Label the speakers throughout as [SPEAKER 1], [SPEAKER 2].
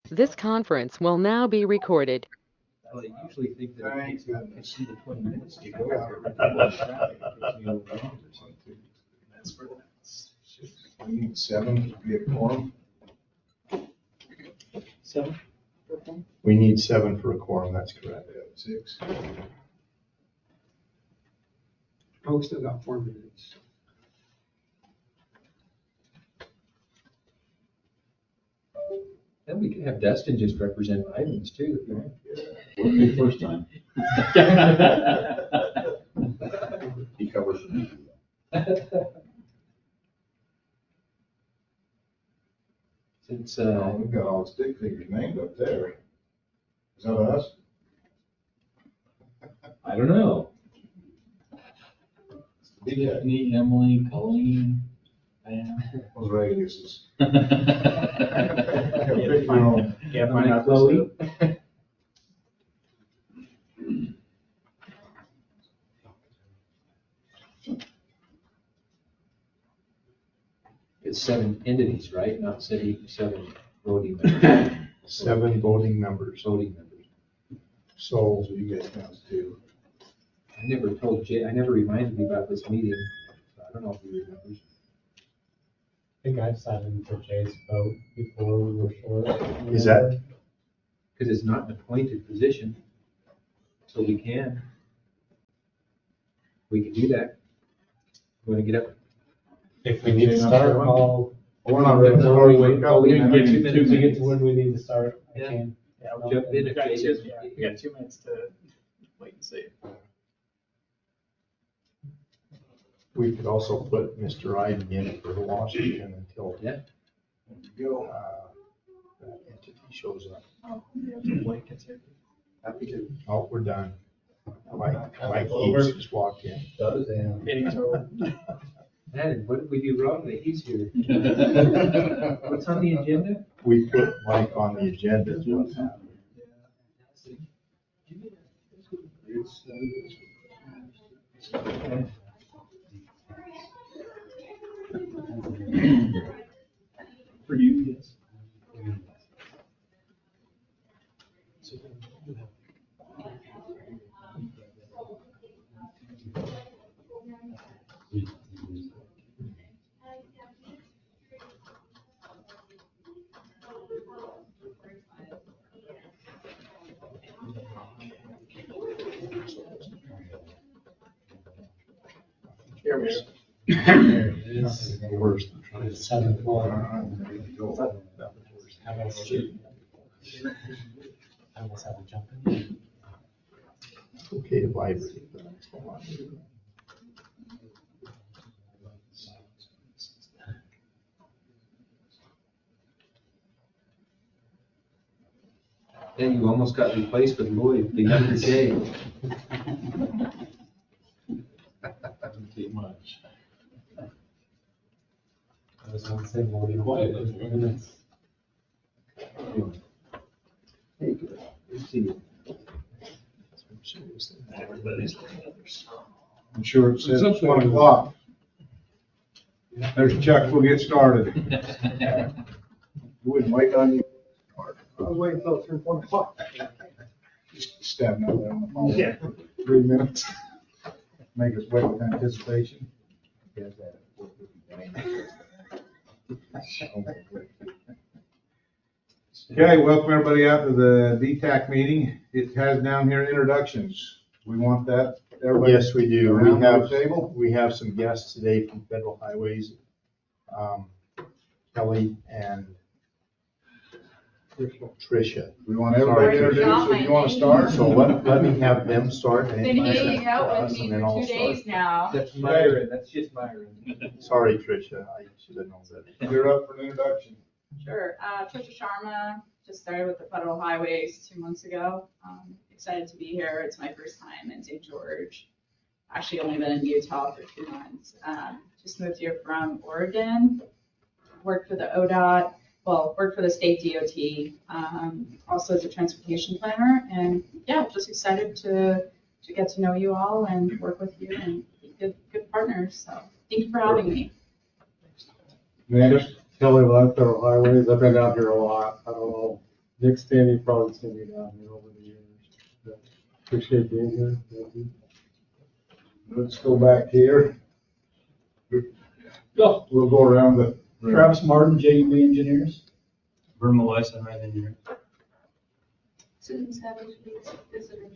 [SPEAKER 1] This conference will now be recorded.
[SPEAKER 2] Well, I usually think that it takes about 15 to 20 minutes to go.
[SPEAKER 3] That's for that. We need 7 to be a quorum.
[SPEAKER 2] 7?
[SPEAKER 4] We need 7 for a quorum, that's correct.
[SPEAKER 3] 6.
[SPEAKER 5] Oh, we still got 4 minutes.
[SPEAKER 2] Then we could have Dustin just represent items too, if you want.
[SPEAKER 6] Wouldn't be the first time. He covers me.
[SPEAKER 2] Since,
[SPEAKER 3] We've got all the stick figures named up there. Is that us?
[SPEAKER 6] I don't know.
[SPEAKER 3] Okay.
[SPEAKER 6] Tiffany, Emily, Colleen, Pam.
[SPEAKER 3] Those radiuses.
[SPEAKER 6] Can't
[SPEAKER 3] pick your own.
[SPEAKER 2] Can't find Chloe. It's 7 entities, right? Not 7 voting members.
[SPEAKER 4] 7 voting members.
[SPEAKER 2] Voting members.
[SPEAKER 4] So
[SPEAKER 3] So you guys count 2.
[SPEAKER 2] I never told Jay, I never reminded you about this meeting, so I don't know if he remembers.
[SPEAKER 7] I think I've sat in for Jay's vote before we were short.
[SPEAKER 4] Is that-
[SPEAKER 2] Because it's not an appointed position, so we can do that. Want to get up?
[SPEAKER 7] If we need to start, I'll.
[SPEAKER 3] We're not ready to start.
[SPEAKER 7] We
[SPEAKER 3] We've got-
[SPEAKER 7] can
[SPEAKER 2] we
[SPEAKER 7] get
[SPEAKER 2] can
[SPEAKER 7] to
[SPEAKER 2] get
[SPEAKER 7] to get to when we need to start. I
[SPEAKER 2] Yeah.
[SPEAKER 7] can.
[SPEAKER 5] Yeah,
[SPEAKER 2] I'll jump in if Jay doesn't.
[SPEAKER 5] We got 2 minutes to wait and see.
[SPEAKER 4] we could also put Mr. Iden in for Washington until
[SPEAKER 2] Yeah.
[SPEAKER 3] Go.
[SPEAKER 4] that entity shows up.
[SPEAKER 5] Blake gets here.
[SPEAKER 2] Happy to.
[SPEAKER 4] Oh, we're done. Mike Eaves just walked in.
[SPEAKER 5] Meeting's over.
[SPEAKER 2] Man, what did we do wrong that he's here? What's on the agenda?
[SPEAKER 4] We put Mike on the agenda is what's happening.
[SPEAKER 5] For you, yes.
[SPEAKER 7] There it is.
[SPEAKER 4] The worst.
[SPEAKER 7] It's 7:01.
[SPEAKER 3] There you go.
[SPEAKER 7] I almost had to jump in.
[SPEAKER 4] Okay to vibrate, but it's still on.
[SPEAKER 2] Yeah, you almost got replaced with Lloyd, the younger Jay.
[SPEAKER 6] Doesn't take much.
[SPEAKER 7] I was on saying, well, you quiet those minutes.
[SPEAKER 2] Hey, good. Good to see you.
[SPEAKER 3] I'm sure it says 1 o'clock. There's Chuck, we'll get started. Wouldn't wait on you. I was waiting until it turned 1 o'clock. Just stabbing out there on the phone.
[SPEAKER 5] Yeah.
[SPEAKER 3] 3 minutes. Make us wait with anticipation. Okay, welcome everybody out to the DTAC meeting. It has down here introductions. We want that, everybody.
[SPEAKER 4] Yes, we do.
[SPEAKER 3] Around the table.
[SPEAKER 4] We have some guests today from Federal Highways. Kelly and Tricia.
[SPEAKER 3] We want everybody
[SPEAKER 4] Sorry.
[SPEAKER 3] introduced, so you want to start?
[SPEAKER 4] So let me have them start. and
[SPEAKER 8] Been
[SPEAKER 4] introduce
[SPEAKER 8] hanging out
[SPEAKER 4] us,
[SPEAKER 8] with me
[SPEAKER 4] and then
[SPEAKER 8] for
[SPEAKER 4] I'll
[SPEAKER 8] 2
[SPEAKER 4] start.
[SPEAKER 8] days now.
[SPEAKER 2] That's Myron, that's just Myron.
[SPEAKER 4] Sorry, Tricia, I should have known better.
[SPEAKER 3] You're up for an introduction.
[SPEAKER 8] Sure. Trisha Sharma, just started with the Federal Highways 2 months ago. Excited to be here. It's my first time in St. George. Actually only been in Utah for 2 months. Just moved here from Oregon. Worked for the ODOT, worked for the state DOT, also as a transportation planner. And yeah, just excited to get to know you all and work with you and be good partners. So thank you for having me.
[SPEAKER 3] Next, Kelly left Federal Highways. I've been out here a lot. I don't know,
[SPEAKER 7] Nick Stanley probably sent me down here over the years. But appreciate being here. Thank you.
[SPEAKER 3] Let's go back here.
[SPEAKER 6] Go.
[SPEAKER 3] We'll go around the.
[SPEAKER 5] Travis Martin, JUB Engineers.
[SPEAKER 2] Verma Lyson, right engineer.
[SPEAKER 9] Susan Savage, visitor.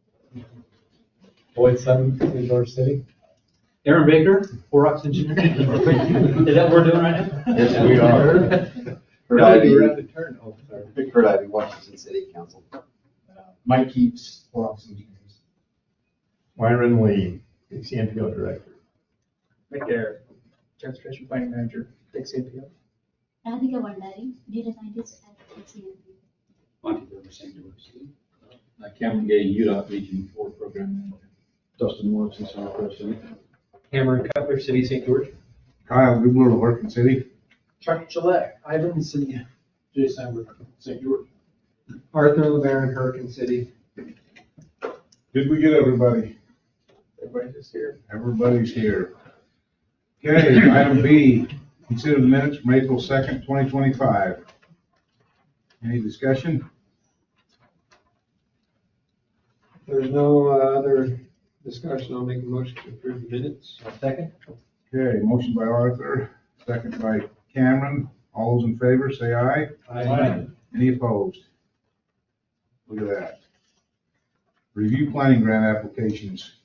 [SPEAKER 7] Boyd Sutton, St. George City.
[SPEAKER 2] Aaron Baker, Four Rocks Engineer. Is that what we're doing right now?
[SPEAKER 10] Yes, we are. Kurt
[SPEAKER 2] We're
[SPEAKER 10] Ivey,
[SPEAKER 2] at the turn. Oh, sorry.
[SPEAKER 10] Kurt Ivey, Washington City Council.
[SPEAKER 4] Mike Keeps, Fox Engineers. Myron Lee, CMPO Director.
[SPEAKER 5] Rick Air, Transportation Planning Manager, Big CPO.
[SPEAKER 9] Radhika Vandari, data scientist at CNP.
[SPEAKER 6] Monty Burger, St. George City. Cameron Gay, UDOT Region 4 Program Manager. Dustin Morrison, Southwest City.
[SPEAKER 2] Cameron Cutler, City, St. George.
[SPEAKER 3] Kyle Gubler, Working City.
[SPEAKER 5] Chuck Gillette, Ivan City. Jason Amber, St. George.
[SPEAKER 2] Arthur LeBaron, Hurricane City.
[SPEAKER 3] Did we get everybody?
[SPEAKER 5] Everybody's just here.
[SPEAKER 3] Everybody's here. Okay, item B, consider the minutes from April 2nd, 2025. Any discussion?
[SPEAKER 7] If there's no other discussion, I'll make a motion to approve the minutes.
[SPEAKER 2] Second.
[SPEAKER 3] Okay, motion by Arthur, second by Cameron. All those in favor, say aye.
[SPEAKER 7] Aye.
[SPEAKER 3] Any opposed? Look at that. Review planning grant applications.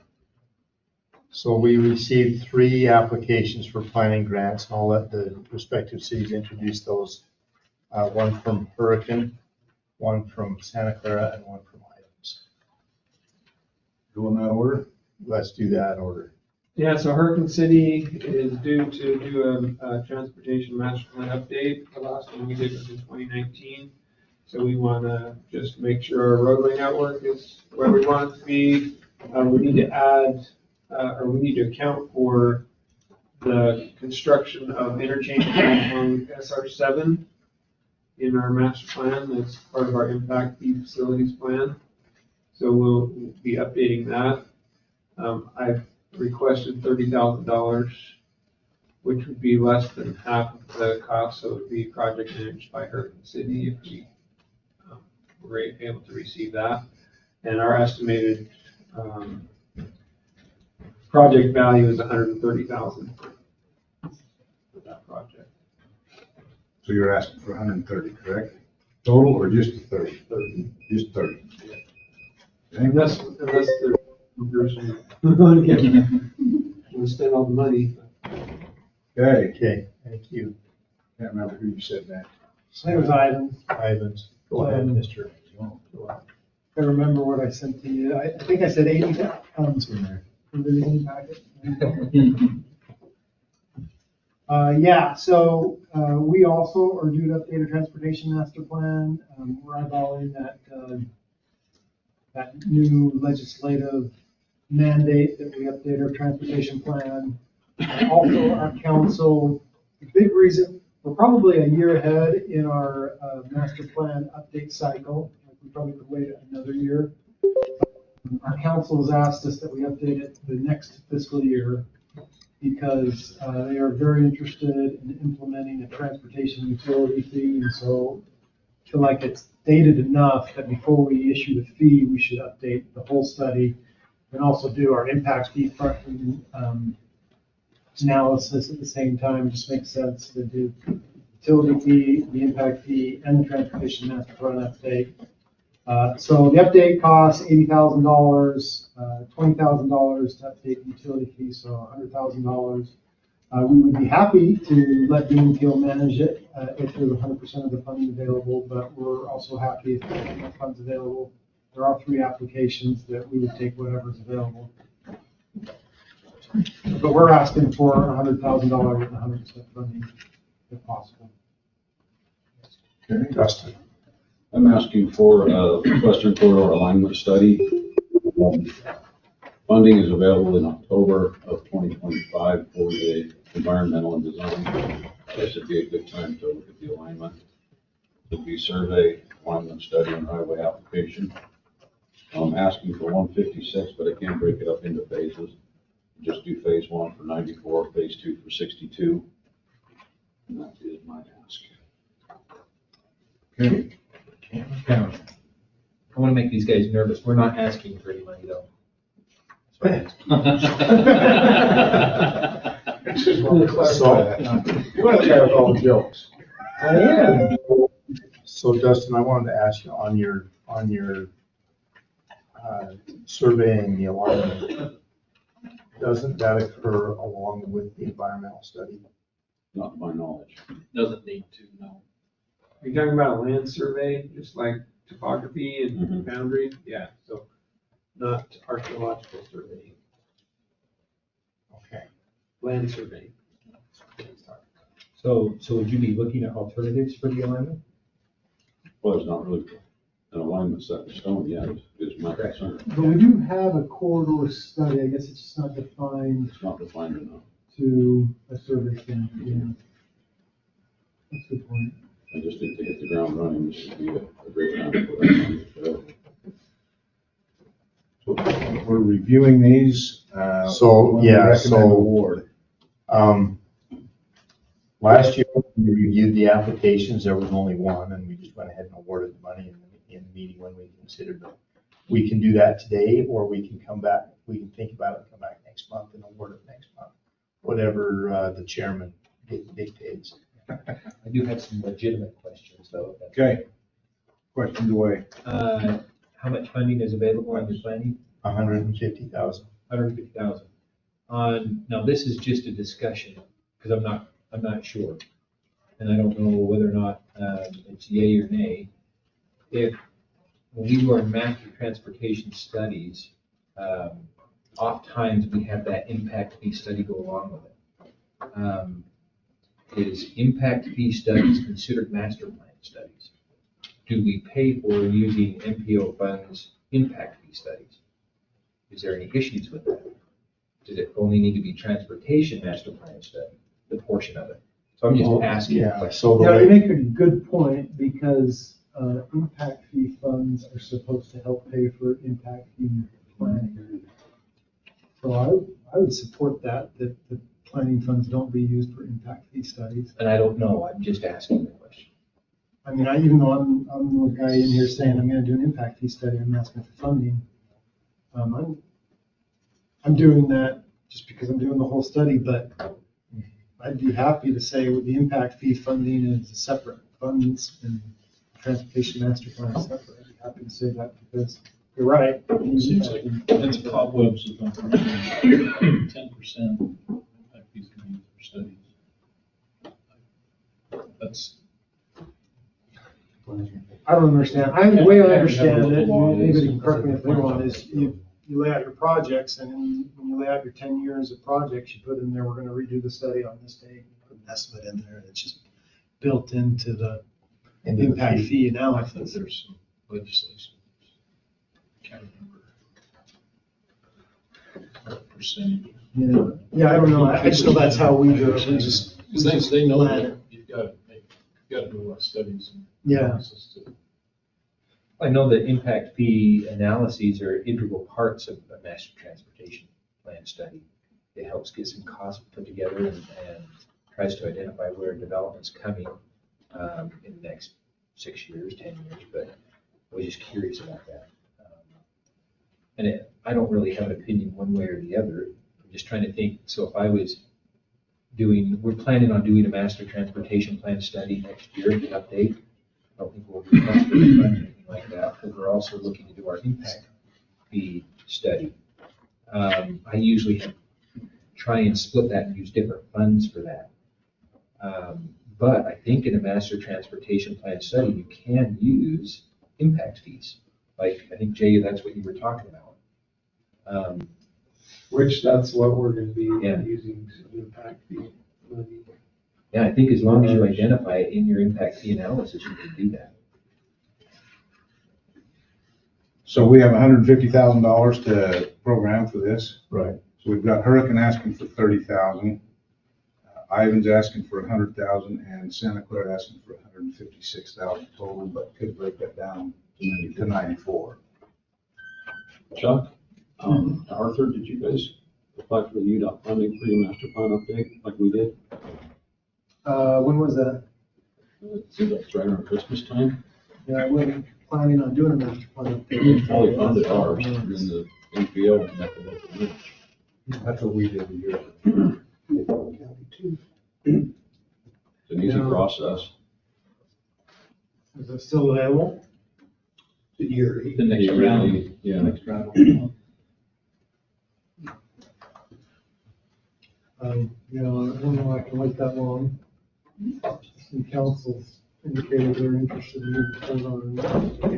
[SPEAKER 4] So we received 3 applications for planning grants, and I'll let the respective cities introduce those. One from Hurricane, one from Santa Clara, and one from Ivans.
[SPEAKER 3] Go in that order.
[SPEAKER 4] Let's do that in order.
[SPEAKER 11] Yeah, so Hurricane City is due to do a transportation master plan update. The last one we did was in 2019. So we want to just make sure our roadway network is where we want it to be. We need to add, or we need to account for the construction of interchange on SR7 in our master plan. That's part of our impact fee facilities plan. So we'll be updating that. I've requested $30,000, which would be less than half of the cost, so it would be project managed by Hurricane City if we were able to receive that. And our estimated project value is $130,000 for that project.
[SPEAKER 3] So you're asking for 130, correct? Total or just 30?
[SPEAKER 11] 30.
[SPEAKER 3] Just 30. Okay.
[SPEAKER 11] Unless there's version, we'll spend all the money.
[SPEAKER 3] Okay,
[SPEAKER 4] Okay, thank you.
[SPEAKER 3] can't remember who you said that.
[SPEAKER 7] It was Ivan.
[SPEAKER 4] Ivans, go ahead, Mr.
[SPEAKER 7] I remember what I sent to you. I think I said 80
[SPEAKER 4] It's in there.
[SPEAKER 7] for the meeting packet. Yeah, so we also are due to update our transportation master plan. We're eyeballing that new legislative mandate that we update our transportation plan. Also, our council, the big reason, we're probably a year ahead in our master plan update cycle. We probably could wait another year. Our council has asked us that we update it the next fiscal year because they are very interested in implementing a transportation utility fee. And so I feel like it's dated enough that before we issue the fee, we should update the whole study and also do our impact fee analysis at the same time. Just makes sense to do utility fee, the impact fee, and the transportation master plan update. So the update costs $80,000, $20,000 to update the utility fee, so $100,000. We would be happy to let DMPO manage it if there's 100% of the funding available, but we're also happy if there's no funds available. There are 3 applications that we would take whatever's available. But we're asking for $100,000 with 100% funding if possible.
[SPEAKER 3] Okay.
[SPEAKER 4] Dustin.
[SPEAKER 6] I'm asking for a Western Corridor alignment study. Funding is available in October of 2025 for the environmental and design. This would be a good time to look at the alignment. It would be survey, alignment study, and highway application. I'm asking for 156, but I can break it up into phases. Just do phase 1 for 94, phase 2 for 62. And that is my ask.
[SPEAKER 3] Okay.
[SPEAKER 2] want to make these guys nervous. We're not asking for any money though.
[SPEAKER 3] Just want to clarify that.
[SPEAKER 5] You want to have all the jokes.
[SPEAKER 7] I am.
[SPEAKER 4] So Dustin, I wanted to ask you on your surveying the alignment, doesn't that occur along with the environmental study?
[SPEAKER 6] Not to my knowledge.
[SPEAKER 10] Doesn't need to, no.
[SPEAKER 11] Are you talking about a land survey, just like topography and
[SPEAKER 6] Mhm.
[SPEAKER 11] boundary? Yeah, so not archaeological survey,
[SPEAKER 4] Okay.
[SPEAKER 11] land survey.
[SPEAKER 2] So would you be looking at alternatives for the alignment?
[SPEAKER 6] Well, it's not really an alignment set in stone yet, is my concern.
[SPEAKER 7] But we do have a corridor study, I guess it's just not defined
[SPEAKER 6] It's not defined enough.
[SPEAKER 7] to a survey standard, yeah. That's a good point.
[SPEAKER 6] I just think to hit the ground running, this would be a great time for that.
[SPEAKER 3] We're reviewing these.
[SPEAKER 4] So,
[SPEAKER 3] when we
[SPEAKER 4] yeah,
[SPEAKER 3] recommend
[SPEAKER 4] so-
[SPEAKER 3] award.
[SPEAKER 4] Last year, when we reviewed the applications, there was only one, and we just went ahead and awarded the money in the meeting when we considered them. We can do that today, or we can come back, we can think about it, and come back next month and award it next month, whatever the chairman dictates.
[SPEAKER 2] I do have some legitimate questions though. if that's
[SPEAKER 3] Okay. Questions away.
[SPEAKER 2] How much funding is available on your planning?
[SPEAKER 4] 150,000.
[SPEAKER 2] 150,000. Now this is just a discussion, because I'm not sure. And I don't know whether or not it's yay or nay. When we do our master transportation studies, oftentimes we have that impact fee study go along with it. Is impact fee studies considered master plan studies? Do we pay for using MPO funds impact fee studies? Is there any issues with that? Does it only need to be transportation master plan study, the portion of it? So I'm just asking. a
[SPEAKER 4] Yeah,
[SPEAKER 2] question.
[SPEAKER 4] so the
[SPEAKER 7] Yeah, you
[SPEAKER 4] way,
[SPEAKER 7] make a good point, because impact fee funds are supposed to help pay for impact fee planning. So I would support that the planning funds don't be used for impact fee studies.
[SPEAKER 2] And I don't know, I'm just asking the question.
[SPEAKER 7] I mean, even though I'm the guy in here saying I'm gonna do an impact fee study, I'm asking for funding. I'm doing that just because I'm doing the whole study, but I'd be happy to say with the impact fee funding is a separate funds and transportation master plan is separate. I'd be happy to say that because you're right.
[SPEAKER 5] Seems like that's cobwebs of 10% impact fees can be used for studies. That's.
[SPEAKER 7] I don't understand. The way I understand it, anybody can correct me if they're wrong, is you lay out your projects, and then when you lay out your 10 years of projects, you put in there, we're gonna redo the study on this date, put an estimate in there, and it's just built into the impact fee
[SPEAKER 5] I thought
[SPEAKER 7] analysis.
[SPEAKER 5] there's some legislation. Can't remember. What percentage.
[SPEAKER 7] Yeah, I don't know. I just know that's how we do it. We just
[SPEAKER 5] Because they know
[SPEAKER 7] plan
[SPEAKER 5] that
[SPEAKER 7] it.
[SPEAKER 5] you've got to do a lot of studies and.
[SPEAKER 7] Yeah.
[SPEAKER 5] analysis to-
[SPEAKER 2] I know that impact fee analyses are integral parts of a master transportation plan study. It helps get some costs put together and tries to identify where development's coming in the next 6 years, 10 years, but I was just curious about that. I don't really have an opinion one way or the other. I'm just trying to think, so if I was we're planning on doing a master transportation plan study next year, an update. I don't think we'll request for any funding or anything like that, because we're also looking to do our impact fee study. I usually try and split that and use different funds for that. But I think in a master transportation plan study, you can use impact fees. Like, I think Jay, that's what you were talking about.
[SPEAKER 11] Which that's what we're gonna be
[SPEAKER 2] Yeah.
[SPEAKER 11] using to impact fee money.
[SPEAKER 2] Yeah, I think as long as you identify it in your impact fee analysis, you can do that.
[SPEAKER 3] So we have $150,000 to program for this.
[SPEAKER 4] Right.
[SPEAKER 3] So we've got Hurricane asking for 30,000, Ivan's asking for 100,000, and Santa Clara asking for 156,000 total, but could break that down to 94.
[SPEAKER 6] Chuck, Arthur, did you guys apply for the UDOT funding for your master plan update like we did?
[SPEAKER 7] When was that?
[SPEAKER 6] See, that's right around Christmas time.
[SPEAKER 7] Yeah, when, planning on doing a master plan update.
[SPEAKER 6] Fully funded ours, in the NPO, and that's about the minutes.
[SPEAKER 3] That's what we did a year ago.
[SPEAKER 6] It's an easy
[SPEAKER 7] Yeah.
[SPEAKER 6] process.
[SPEAKER 7] Is it still available?
[SPEAKER 10] The year.
[SPEAKER 2] The next round.
[SPEAKER 6] Yeah.
[SPEAKER 2] Next round.
[SPEAKER 7] You know, I don't know, I can wait that long. Some councils indicated they're interested in moving forward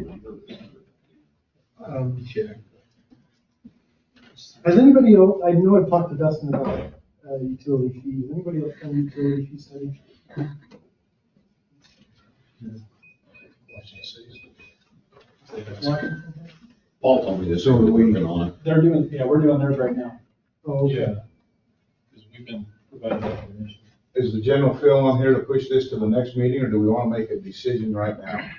[SPEAKER 7] on it. Has anybody else, I know I've talked to Dustin about utility fees. Anybody else done utility fee study?
[SPEAKER 6] Paul told me this,
[SPEAKER 3] So
[SPEAKER 6] we're
[SPEAKER 3] we-
[SPEAKER 6] working on it.
[SPEAKER 5] They're doing, yeah, we're doing theirs right now.
[SPEAKER 7] Oh, okay.
[SPEAKER 5] Because we've been providing that information.
[SPEAKER 3] Is the general feel on here to push this to the next meeting, or do we want to make a decision right now?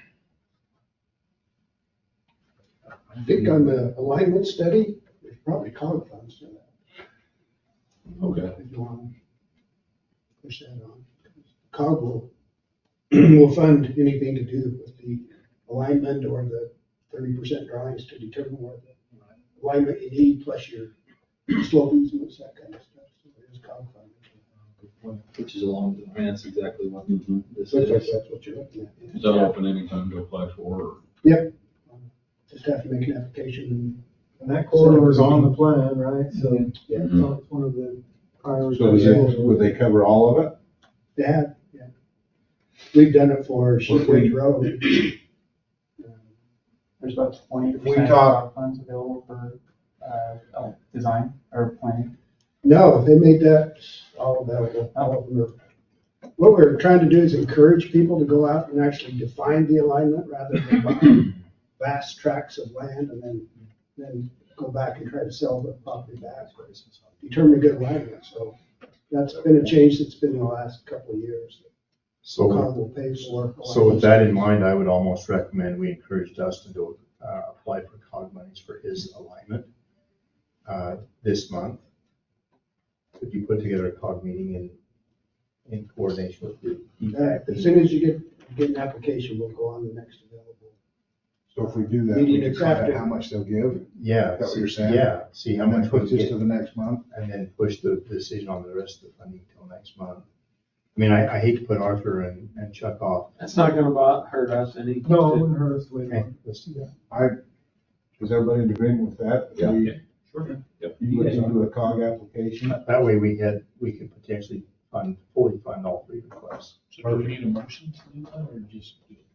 [SPEAKER 12] I think on the alignment study, there's probably COG funds in that.
[SPEAKER 6] Okay.
[SPEAKER 12] If you want to push that on. COG will fund anything to do with the alignment or the 30% drawings to determine what the alignment you need, plus your slope easements, that kind of stuff. So it is COG funded.
[SPEAKER 10] Which is along the grants, exactly what
[SPEAKER 6] Mhm.
[SPEAKER 10] this
[SPEAKER 12] So that's
[SPEAKER 10] is.
[SPEAKER 12] what you're looking at.
[SPEAKER 6] Is that open anytime to apply for, or?
[SPEAKER 12] Yep. Just have to make an application.
[SPEAKER 7] And that corridor is on the plan, right? So
[SPEAKER 12] Yeah.
[SPEAKER 7] it's one of the priorities.
[SPEAKER 3] So is it, would they cover all of it?
[SPEAKER 12] They have, yeah. We've done it for Sheepridge Road.
[SPEAKER 5] There's about 20%
[SPEAKER 3] We talk-
[SPEAKER 5] funds available for, design or planning.
[SPEAKER 12] No, they made that all available, all of them are. What we're trying to do is encourage people to go out and actually define the alignment rather than buy vast tracts of land and then go back and try to sell the property back. Determine a good alignment, so that's been a change that's been in the last couple of years.
[SPEAKER 4] So,
[SPEAKER 12] COG will pay for.
[SPEAKER 4] so with that in mind, I would almost recommend we encourage Dustin to apply for COG monies for his alignment this month. Could you put together a COG meeting in coordination with the
[SPEAKER 12] As soon as you get an application, we'll go on the next available.
[SPEAKER 3] So if we do that, we can find out how much they'll give,
[SPEAKER 4] Yeah.
[SPEAKER 3] Is that what you're saying?
[SPEAKER 4] Yeah, see how
[SPEAKER 3] and then
[SPEAKER 4] much we
[SPEAKER 3] push this
[SPEAKER 4] get,
[SPEAKER 3] to the next month?
[SPEAKER 4] and then push the decision on the rest of the funding till next month. I mean, I hate to put Arthur and Chuck off.
[SPEAKER 11] That's not gonna hurt us any.
[SPEAKER 7] No, it wouldn't hurt us to wait.
[SPEAKER 4] Okay, let's do that.
[SPEAKER 3] Is everybody in agreement with that?
[SPEAKER 6] Yeah.
[SPEAKER 3] We-
[SPEAKER 2] Sure.
[SPEAKER 3] You look into a COG application?
[SPEAKER 4] That way we could potentially fully fund all three requests.
[SPEAKER 2] So do we need a motion to do that, or just?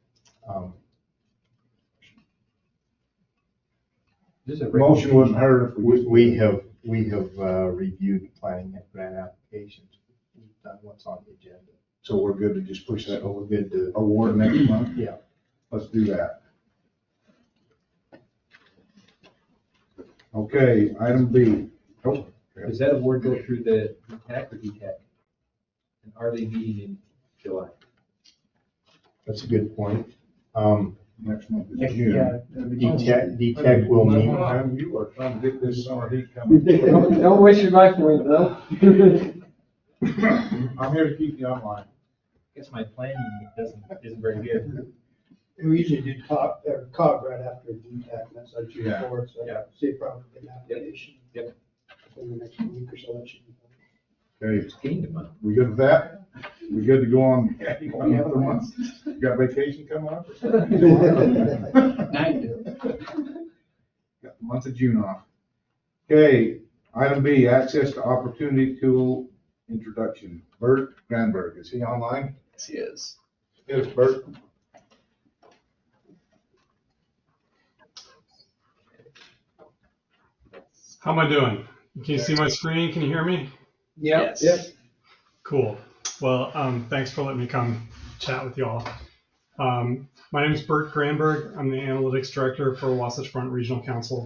[SPEAKER 2] This is a
[SPEAKER 3] Motion wouldn't hurt if we just.
[SPEAKER 4] We have reviewed planning and grant applications. We've done what's on the agenda.
[SPEAKER 3] So we're good to just push that
[SPEAKER 4] So we're good to,
[SPEAKER 3] award next month?
[SPEAKER 4] yeah.
[SPEAKER 3] Let's do that. Okay, item B. Oh,
[SPEAKER 2] Does that award go through the DTAC or DTAC? And are they meeting in July?
[SPEAKER 4] That's a good point.
[SPEAKER 3] next month is
[SPEAKER 5] Yeah,
[SPEAKER 3] June.
[SPEAKER 4] DTEC will meet.
[SPEAKER 3] You are trying to get this summer heat coming.
[SPEAKER 5] Don't waste your life for it, though.
[SPEAKER 3] I'm here to keep you online.
[SPEAKER 2] I guess my planning isn't very good.
[SPEAKER 12] We usually do COG right after DTAC, and that's our June
[SPEAKER 3] Yeah.
[SPEAKER 12] 4th, so
[SPEAKER 2] Yeah.
[SPEAKER 12] see probably an application.
[SPEAKER 2] Yep.
[SPEAKER 12] In the next week or so, that should be fine.
[SPEAKER 3] Okay,
[SPEAKER 2] It's gained a month.
[SPEAKER 3] we good with that? We good to go on another month? You got vacation coming up? Got the month of June off. Okay, item B, access to opportunity tool introduction. Bert Granberg, is he online?
[SPEAKER 10] Yes, he is.
[SPEAKER 3] Yes, Bert.
[SPEAKER 13] How am I doing? Can you see my screen? Can you hear me?
[SPEAKER 10] Yes.
[SPEAKER 13] Cool. Well, thanks for letting me come chat with y'all. My name is Bert Granberg. I'm the Analytics Director for Wasatch Front Regional Council.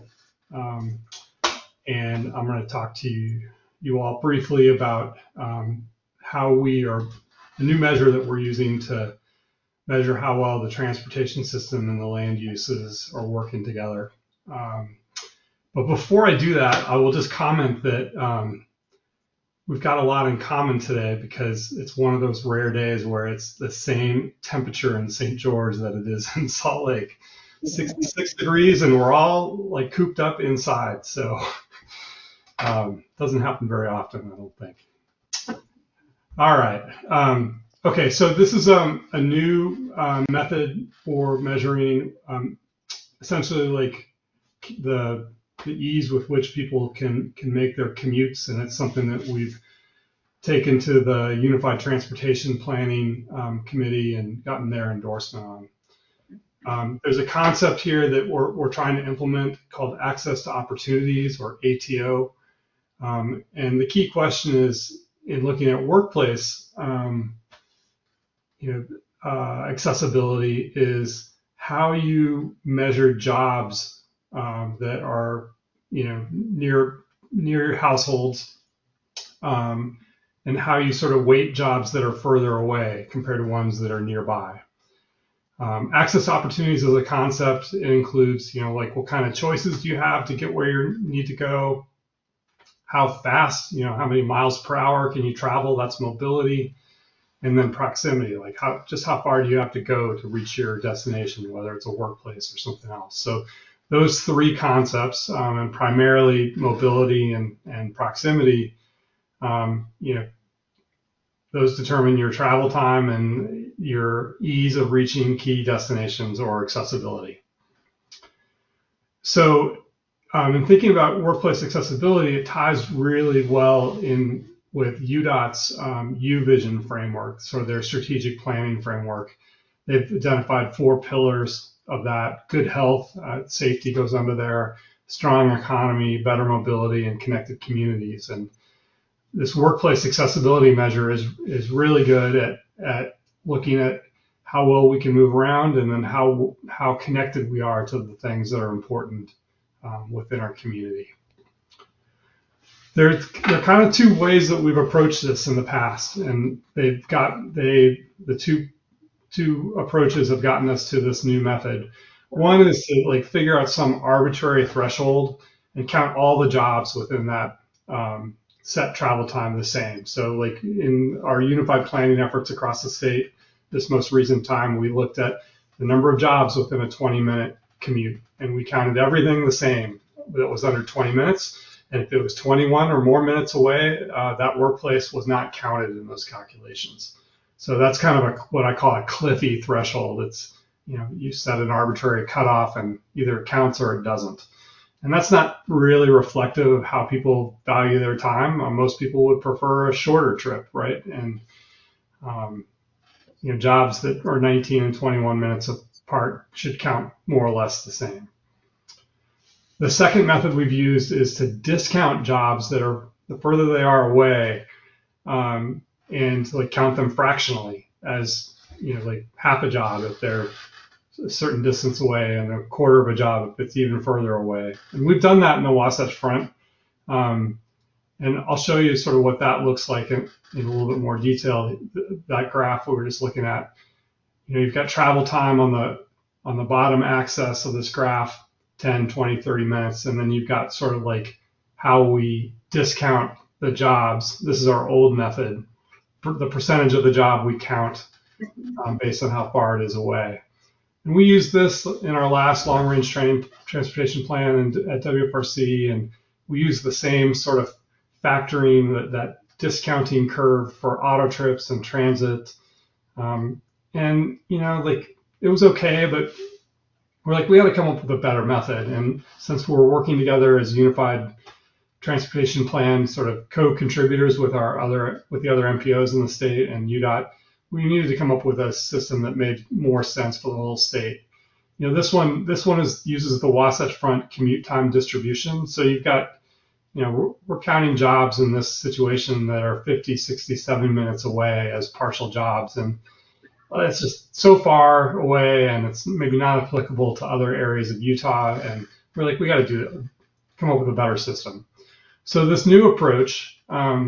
[SPEAKER 13] And I'm going to talk to you all briefly about how the new measure that we're using to measure how well the transportation system and the land uses are working together. But before I do that, I will just comment that we've got a lot in common today because it's one of those rare days where it's the same temperature in St. George that it is in Salt Lake. 66 degrees and we're all like cooped up inside. So doesn't happen very often, I don't think. All right. Okay, so this is a new method for measuring essentially like the ease with which people can make their commutes, and it's something that we've taken to the Unified Transportation Planning Committee and gotten their endorsement on. There's a concept here that we're trying to implement called access to opportunities, or ATO. And the key question is, in looking at workplace, accessibility, is how you measure jobs that are, near your households, and how you sort of weight jobs that are further away compared to ones that are nearby. Access opportunities as a concept, it includes, like what kind of choices do you have to get where you need to go? How fast, how many miles per hour can you travel? That's mobility. And then proximity, like how far do you have to go to reach your destination, whether it's a workplace or something else. So those three concepts, and primarily mobility and proximity, those determine your travel time and your ease of reaching key destinations or accessibility. So in thinking about workplace accessibility, it ties really well in with UDOT's UVision framework, so their strategic planning framework. They've identified 4 pillars of that: good health, safety goes under there, strong economy, better mobility, and connected communities. And this workplace accessibility measure is really good at looking at how well we can move around, and then how connected we are to the things that are important within our community. There are kind of 2 ways that we've approached this in the past, and the two approaches have gotten us to this new method. One is to figure out some arbitrary threshold and count all the jobs within that set travel time the same. So in our unified planning efforts across the state, this most recent time, we looked at the number of jobs within a 20-minute commute, and we counted everything the same that was under 20 minutes. And if it was 21 or more minutes away, that workplace was not counted in those calculations. So that's kind of what I call a cliffy threshold. It's, you set an arbitrary cutoff and either it counts or it doesn't. And that's not really reflective of how people value their time. Most people would prefer a shorter trip, right? And, jobs that are 19 and 21 minutes apart should count more or less the same. The second method we've used is to discount jobs that are, the further they are away, and count them fractionally as, half a job if they're a certain distance away, and a quarter of a job if it's even further away. And we've done that in the Wasatch Front. And I'll show you sort of what that looks like in a little bit more detail. That graph we were just looking at, you've got travel time on the bottom axis of this graph, 10, 20, 30 minutes. And then you've got sort of how we discount the jobs. This is our old method. The percentage of the job we count based on how far it is away. And we used this in our last long-range transportation plan at WFRC, and we used the same sort of factoring, that discounting curve for auto trips and transit. And, it was okay, but we're we got to come up with a better method. And since we're working together as Unified Transportation Plan sort of co-contributors with the other MPOs in the state and UDOT, we needed to come up with a system that made more sense for the whole state. This one uses the Wasatch Front commute time distribution. So you've got, we're counting jobs in this situation that are 50, 60, 70 minutes away as partial jobs. And it's just so far away, and it's maybe not applicable to other areas of Utah. And we're we got to come up with a better system. So this new approach,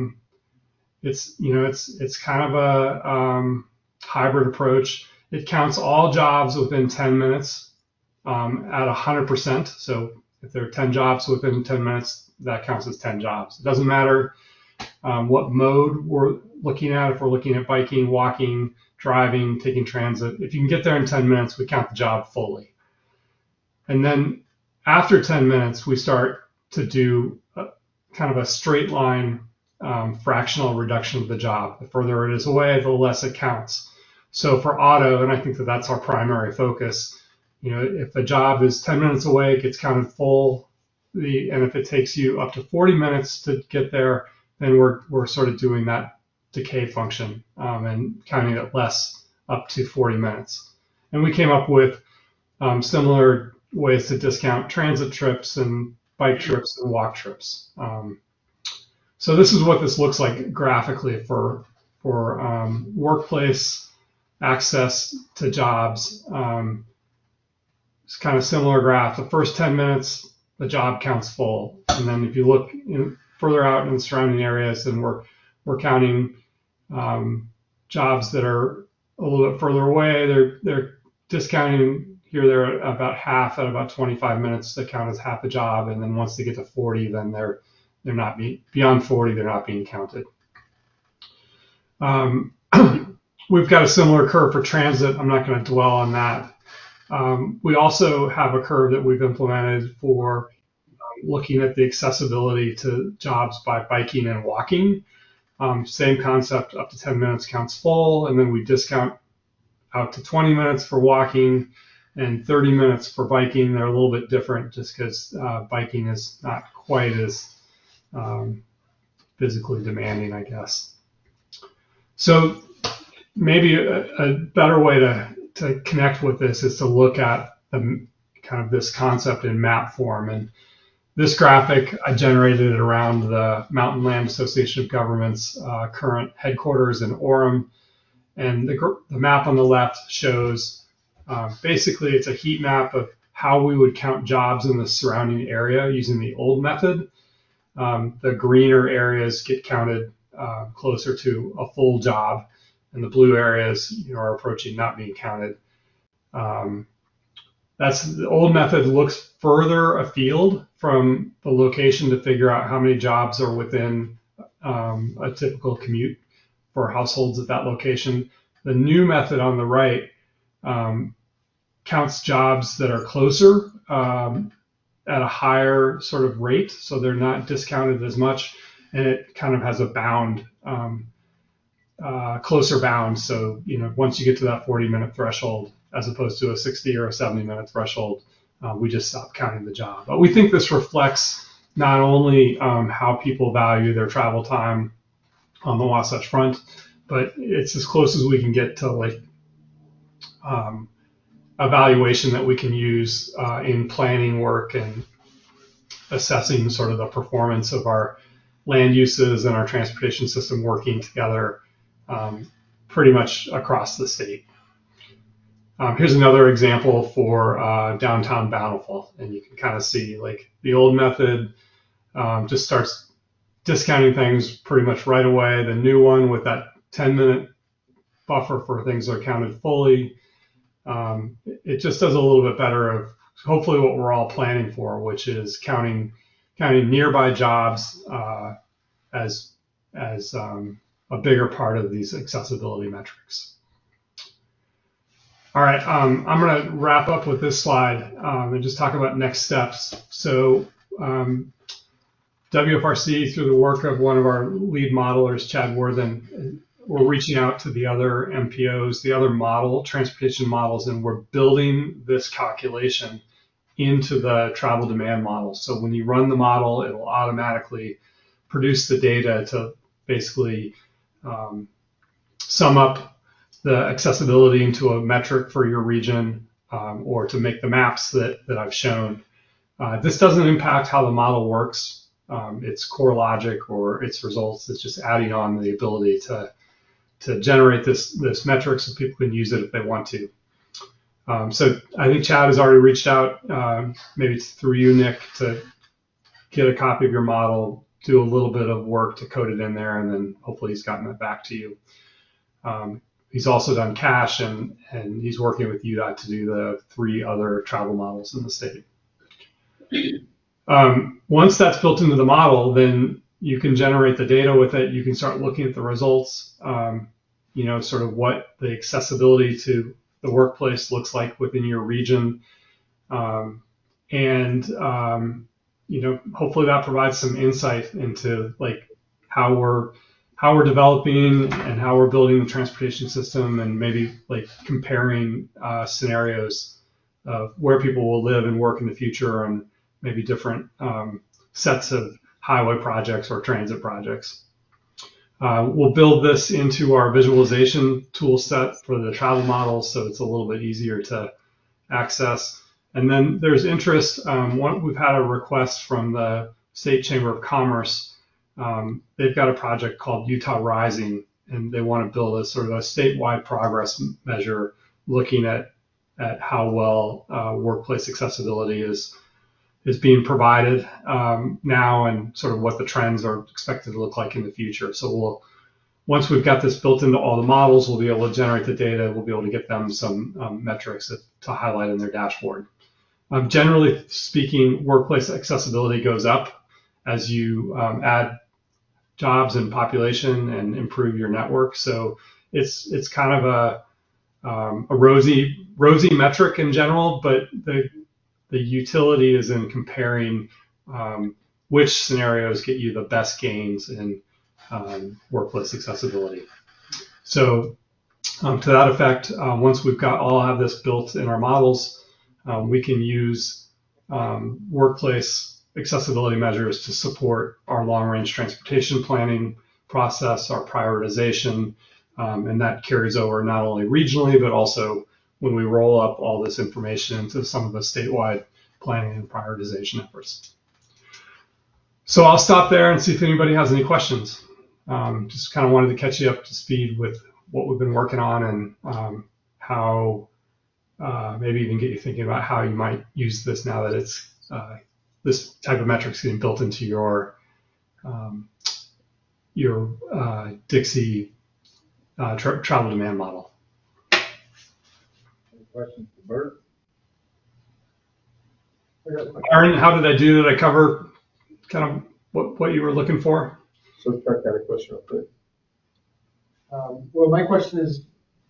[SPEAKER 13] it's kind of a hybrid approach. It counts all jobs within 10 minutes at 100%. So if there are 10 jobs within 10 minutes, that counts as 10 jobs. It doesn't matter what mode we're looking at. If we're looking at biking, walking, driving, taking transit, if you can get there in 10 minutes, we count the job fully. And then after 10 minutes, we start to do kind of a straight line fractional reduction of the job. The further it is away, the less it counts. So for auto, and I think that that's our primary focus, if a job is 10 minutes away, it gets counted full. And if it takes you up to 40 minutes to get there, then we're sort of doing that decay function and counting it less up to 40 minutes. And we came up with similar ways to discount transit trips and bike trips and walk trips. So this is what this looks like graphically for workplace access to jobs. It's kind of similar graph. The first 10 minutes, the job counts full. And then if you look further out in the surrounding areas, then we're counting jobs that are a little bit further away. They're discounting here. They're about half at about 25 minutes. They count as half a job. And then once they get to 40, then they're not beyond 40. They're not being counted. We've got a similar curve for transit. I'm not going to dwell on that. We also have a curve that we've implemented for looking at the accessibility to jobs by biking and walking. Same concept, up to 10 minutes counts full, and then we discount out to 20 minutes for walking and 30 minutes for biking. They're a little bit different just because biking is not quite as physically demanding, I guess. So maybe a better way to connect with this is to look at the kind of this concept in map form. And this graphic, I generated it around the Mountain Land Association of Governments current headquarters in Orem. And the map on the left shows basically it's a heat map of how we would count jobs in the surrounding area using the old method. The greener areas get counted closer to a full job, and the blue areas are approaching not being counted. That's the old method looks further afield from the location to figure out how many jobs are within a typical commute for households at that location. The new method on the right counts jobs that are closer at a higher sort of rate, so they're not discounted as much, and it kind of has a bound, closer bound. So once you get to that 40-minute threshold, as opposed to a 60 or a 70-minute threshold, we just stop counting the job. But we think this reflects not only how people value their travel time on the Wasatch Front, but it's as close as we can get to like evaluation that we can use in planning work and assessing sort of the performance of our land uses and our transportation system working together pretty much across the state. Here's another example for downtown Bountiful, and you can kind of see like the old method just starts discounting things pretty much right away. The new one with that 10-minute buffer for things that are counted fully, it just does a little bit better of hopefully what we're all planning for, which is counting nearby jobs as a bigger part of these accessibility metrics. All right, I'm going to wrap up with this slide and just talk about next steps. So WFRC, through the work of one of our lead modelers, Chad Worthen, we're reaching out to the other MPOs, the other transportation models, and we're building this calculation into the travel demand model. So when you run the model, it'll automatically produce the data to basically sum up the accessibility into a metric for your region, or to make the maps that I've shown. This doesn't impact how the model works, its core logic or its results. It's just adding on the ability to generate this metric so people can use it if they want to. So I think Chad has already reached out, maybe through you, Nick, to get a copy of your model, do a little bit of work to code it in there, and then hopefully he's gotten it back to you. He's also done cache, and he's working with UDOT to do the 3 other travel models in the state. Once that's built into the model, then you can generate the data with it. You can start looking at the results, sort of what the accessibility to the workplace looks like within your region. And, hopefully that provides some insight into like how we're developing and how we're building the transportation system, and maybe like comparing scenarios of where people will live and work in the future, and maybe different sets of highway projects or transit projects. We'll build this into our visualization tool set for the travel models, so it's a little bit easier to access. And then there's interest. We've had a request from the State Chamber of Commerce. They've got a project called Utah Rising, and they want to build a sort of a statewide progress measure looking at how well workplace accessibility is being provided now, and sort of what the trends are expected to look like in the future. So once we've got this built into all the models, we'll be able to generate the data. We'll be able to get them some metrics to highlight in their dashboard. Generally speaking, workplace accessibility goes up as you add jobs and population and improve your network. So it's kind of a rosy metric in general, but the utility is in comparing which scenarios get you the best gains in workplace accessibility. So to that effect, once we've got all have this built in our models, we can use workplace accessibility measures to support our long-range transportation planning process, our prioritization, and that carries over not only regionally, but also when we roll up all this information into some of the statewide planning and prioritization efforts. So I'll stop there and see if anybody has any questions. Just kind of wanted to catch you up to speed with what we've been working on, and how maybe even get you thinking about how you might use this now that it's this type of metrics getting built into your Dixie travel demand model.
[SPEAKER 3] Any questions for Bert?
[SPEAKER 13] Aaron, how did I do? Did I cover kind of what you were looking for?
[SPEAKER 5] So Chuck got a question real quick. Well, my question is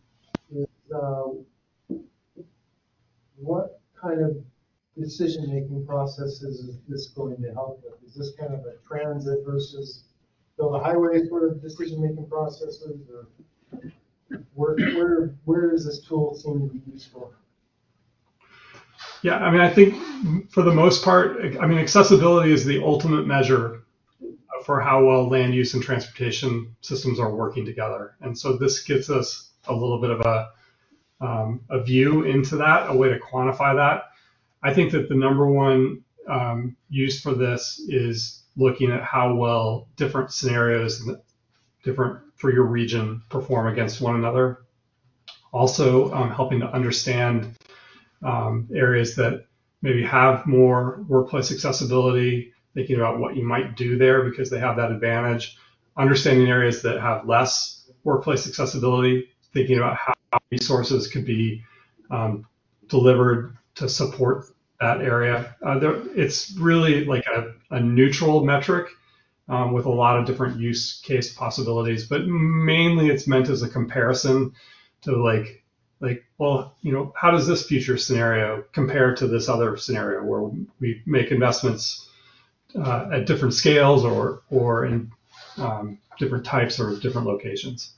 [SPEAKER 5] what kind of decision-making processes is this going to help with? Is this kind of a transit versus build a highway sort of decision-making processes, or where does this tool seem to be useful?
[SPEAKER 13] Yeah, I mean, I think for the most part, I mean, accessibility is the ultimate measure for how well land use and transportation systems are working together. And so this gives us a little bit of a view into that, a way to quantify that. I think that the number one use for this is looking at how well different scenarios, different for your region, perform against one another. Also helping to understand areas that maybe have more workplace accessibility, thinking about what you might do there because they have that advantage. Understanding areas that have less workplace accessibility, thinking about how resources could be delivered to support that area. It's really like a neutral metric with a lot of different use case possibilities, but mainly it's meant as a comparison to like, well, how does this future scenario compare to this other scenario where we make investments at different scales or in different types or different locations.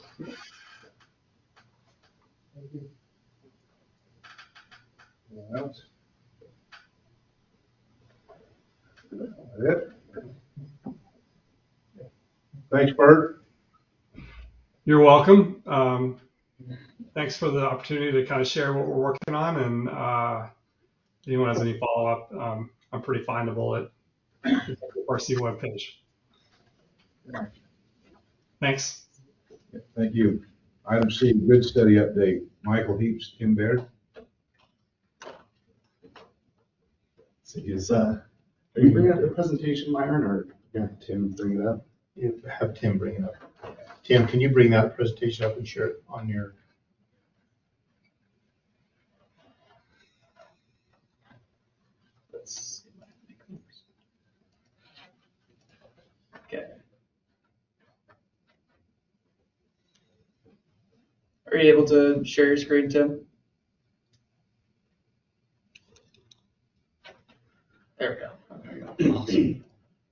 [SPEAKER 3] Anyone else? That's it. Thanks, Bert.
[SPEAKER 13] You're welcome. Thanks for the opportunity to kind of share what we're working on, and if anyone has any follow-up, I'm pretty findable at the RC webpage. Thanks.
[SPEAKER 3] Thank you. Item C, good study update. Michael Heaps, Tim Baird.
[SPEAKER 14] So are you bringing up the presentation, Myron, or have Tim bring it up?
[SPEAKER 4] You have Tim bring it up. Tim, can you bring that presentation up and share it on your?
[SPEAKER 15] Okay. Are you able to share your screen, Tim?
[SPEAKER 10] There we go.
[SPEAKER 14] Awesome.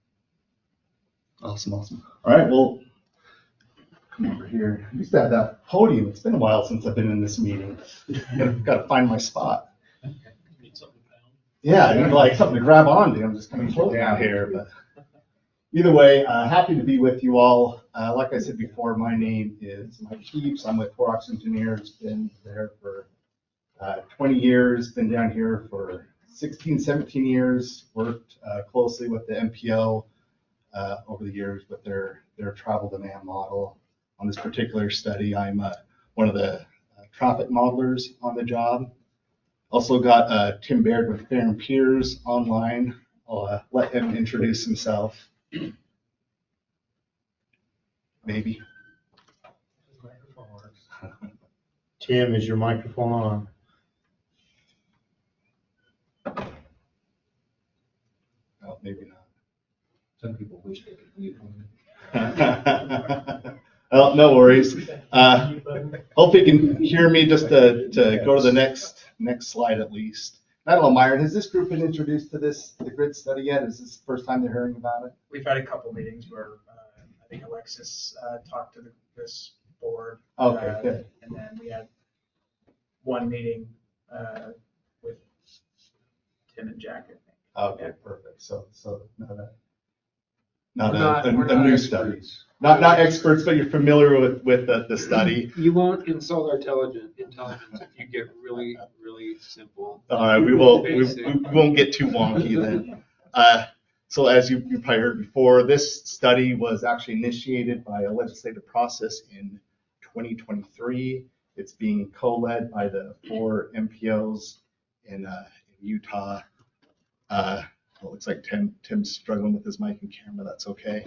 [SPEAKER 14] Awesome. All right, well, come over here. I used to have that podium. It's been a while since I've been in this meeting. Got to find my spot.
[SPEAKER 10] Need something found.
[SPEAKER 14] Yeah, I need like something to grab onto. I'm just kind of floating out here, but either way, happy to be with you all. Like I said before, my name is Mike Keeps. I'm with Horrocks Engineers. Been there for 20 years. Been down here for 16, 17 years. Worked closely with the MPO over the years with their travel demand model. On this particular study, I'm one of the traffic modelers on the job. Also got Tim Baird with Fair and Peers online. I'll let him introduce himself. Maybe.
[SPEAKER 4] Tim, is your microphone on?
[SPEAKER 14] Oh, maybe not.
[SPEAKER 2] Some people wish they could mute one.
[SPEAKER 14] Oh, no worries. Hope you can hear me just to go to the next slide at least. I don't know, Myron, has this group been introduced to the grid study yet? Is this the first time they're hearing about it?
[SPEAKER 15] We've had a couple meetings where I think Alexis talked to this board.
[SPEAKER 14] Okay, good.
[SPEAKER 15] And then we had one meeting with Tim and Jack, I think.
[SPEAKER 14] Okay, perfect. So not a new study. Not experts, but you're familiar with the study.
[SPEAKER 11] You won't insult our intelligence if you get really, really simple.
[SPEAKER 14] All right, we won't get too wonky then. So as you probably heard before, this study was actually initiated by a legislative process in 2023. It's being co-led by the 4 MPOs in Utah. It looks like Tim's struggling with his mic and camera. That's okay.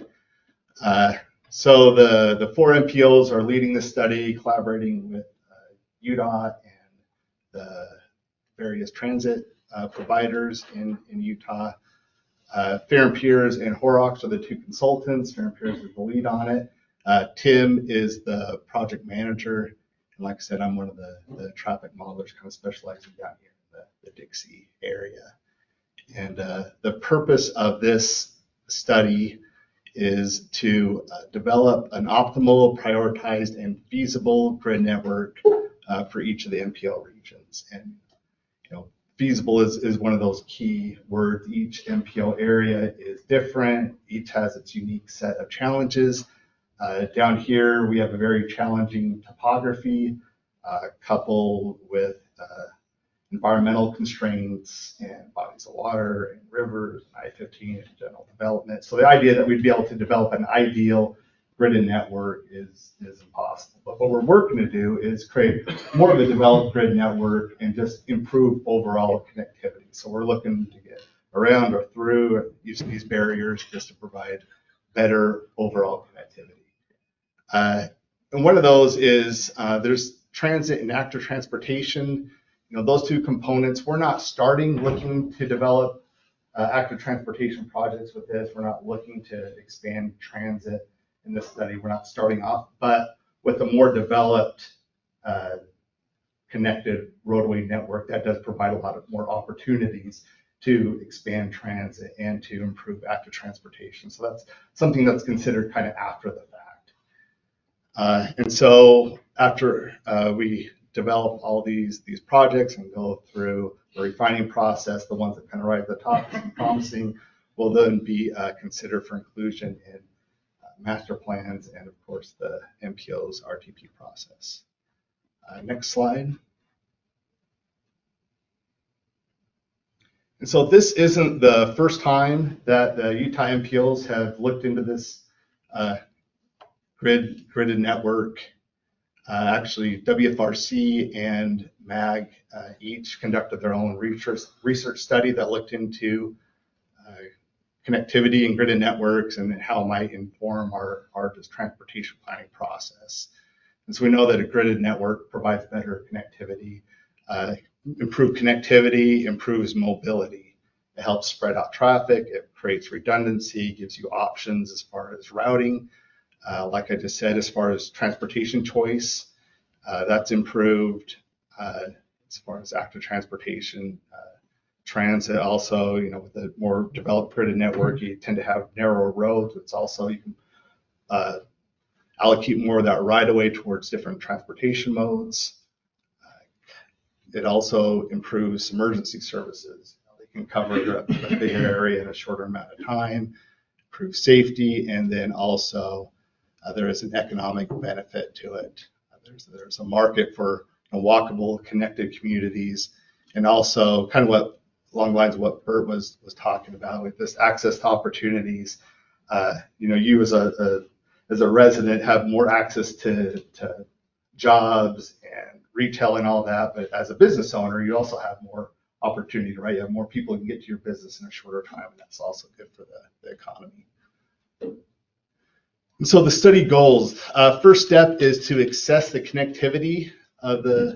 [SPEAKER 14] So the 4 MPOs are leading this study, collaborating with UDOT and the various transit providers in Utah. Fair and Peers and Horrocks are the 2 consultants. Fair and Peers is the lead on it. Tim is the project manager. And like I said, I'm one of the traffic modelers, kind of specializing down here in the Dixie area. And the purpose of this study is to develop an optimal, prioritized, and feasible grid network for each of the MPO regions. And feasible is one of those key words. Each MPO area is different. Each has its unique set of challenges. Down here, we have a very challenging topography, coupled with environmental constraints and bodies of water and rivers, I-15 and general development. So the idea that we'd be able to develop an ideal gridded network is impossible. But what we're working to do is create more of a developed grid network and just improve overall connectivity. So we're looking to get around or through using these barriers just to provide better overall connectivity. And one of those is there's transit and active transportation. Those 2 components, we're not looking to develop active transportation projects with this. We're not looking to expand transit in this study. We're not starting off, but with a more developed connected roadway network, that does provide a lot of more opportunities to expand transit and to improve active transportation. So that's something that's considered kind of after the fact. And so after we develop all these projects and go through the refining process, the ones that kind of right at the top is promising will then be considered for inclusion in master plans and of course the MPO's RTP process. Next slide. And so this isn't the first time that the Utah MPOs have looked into this gridded network. Actually, WFRC and MAG each conducted their own research study that looked into connectivity and gridded networks and how it might inform our transportation planning process. And so we know that a gridded network provides better connectivity. Improved connectivity improves mobility. It helps spread out traffic. It creates redundancy, gives you options as far as routing. Like I just said, as far as transportation choice, that's improved. As far as active transportation, transit also, with a more developed grid network, you tend to have narrower roads. It's also, you can allocate more of that right of way towards different transportation modes. It also improves emergency services. They can cover a bigger area in a shorter amount of time, improve safety, and then also there is an economic benefit to it. There's a market for walkable, connected communities, and also kind of what along the lines of what Bert was talking about with this access to opportunities. You as a resident have more access to jobs and retail and all that, but as a business owner, you also have more opportunity, right? You have more people who can get to your business in a shorter time, and that's also good for the economy. And so the study goals, first step is to assess the connectivity of the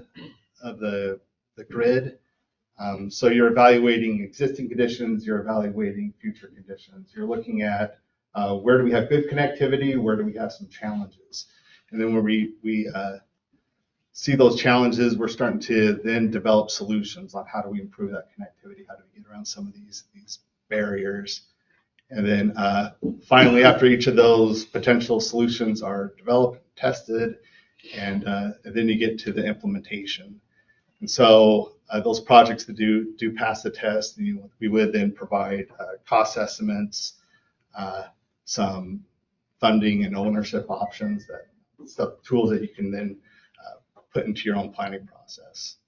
[SPEAKER 14] grid. So you're evaluating existing conditions, you're evaluating future conditions. You're looking at where do we have good connectivity, where do we have some challenges. And then when we see those challenges, we're starting to then develop solutions on how do we improve that connectivity, how do we get around some of these barriers. And then finally, after each of those potential solutions are developed, tested, and then you get to the implementation. And so those projects that do pass the test, we would then provide cost estimates, some funding and ownership options, tools that you can then put into your own planning process.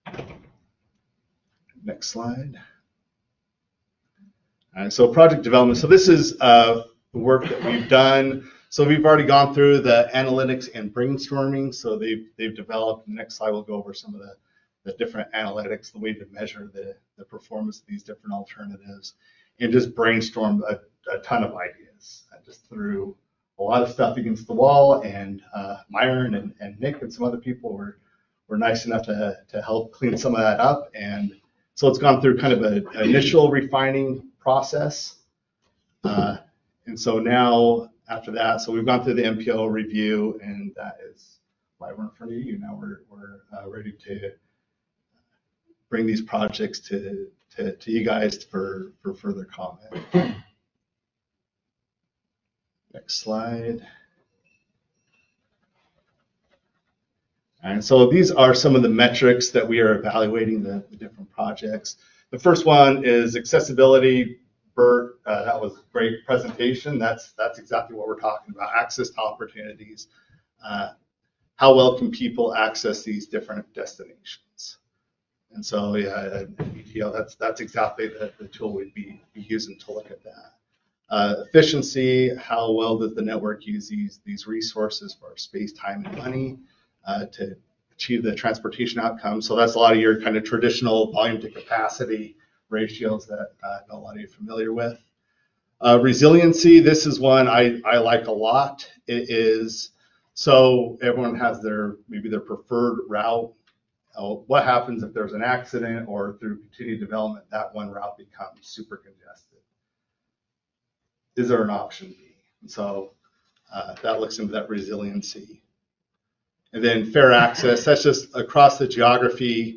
[SPEAKER 14] Next slide. All right, so project development. So this is the work that we've done. So we've already gone through the analytics and brainstorming. So they've developed. The next slide will go over some of the different analytics, the way to measure the performance of these different alternatives, and just brainstormed a ton of ideas. I just threw a lot of stuff against the wall, and Myron and Nick and some other people were nice enough to help clean some of that up. And so it's gone through kind of an initial refining process. And so now after that, so we've gone through the MPO review, and that is why we're in front of you. Now we're ready to bring these projects to you guys for further comment. Next slide. And so these are some of the metrics that we are evaluating the different projects. The first one is accessibility. Bert, that was a great presentation. That's exactly what we're talking about, access to opportunities. How well can people access these different destinations? And so, yeah, that's exactly the tool we'd be using to look at that. Efficiency, how well does the network use these resources for space, time, and money to achieve the transportation outcomes? So that's a lot of your kind of traditional volume to capacity ratios that I know a lot of you are familiar with. Resiliency, this is one I like a lot. It is, so everyone has maybe their preferred route. What happens if there's an accident or through continued development, that one route becomes super congested? Is there an option B? And so that looks into that resiliency. And then fair access, that's just across the geography.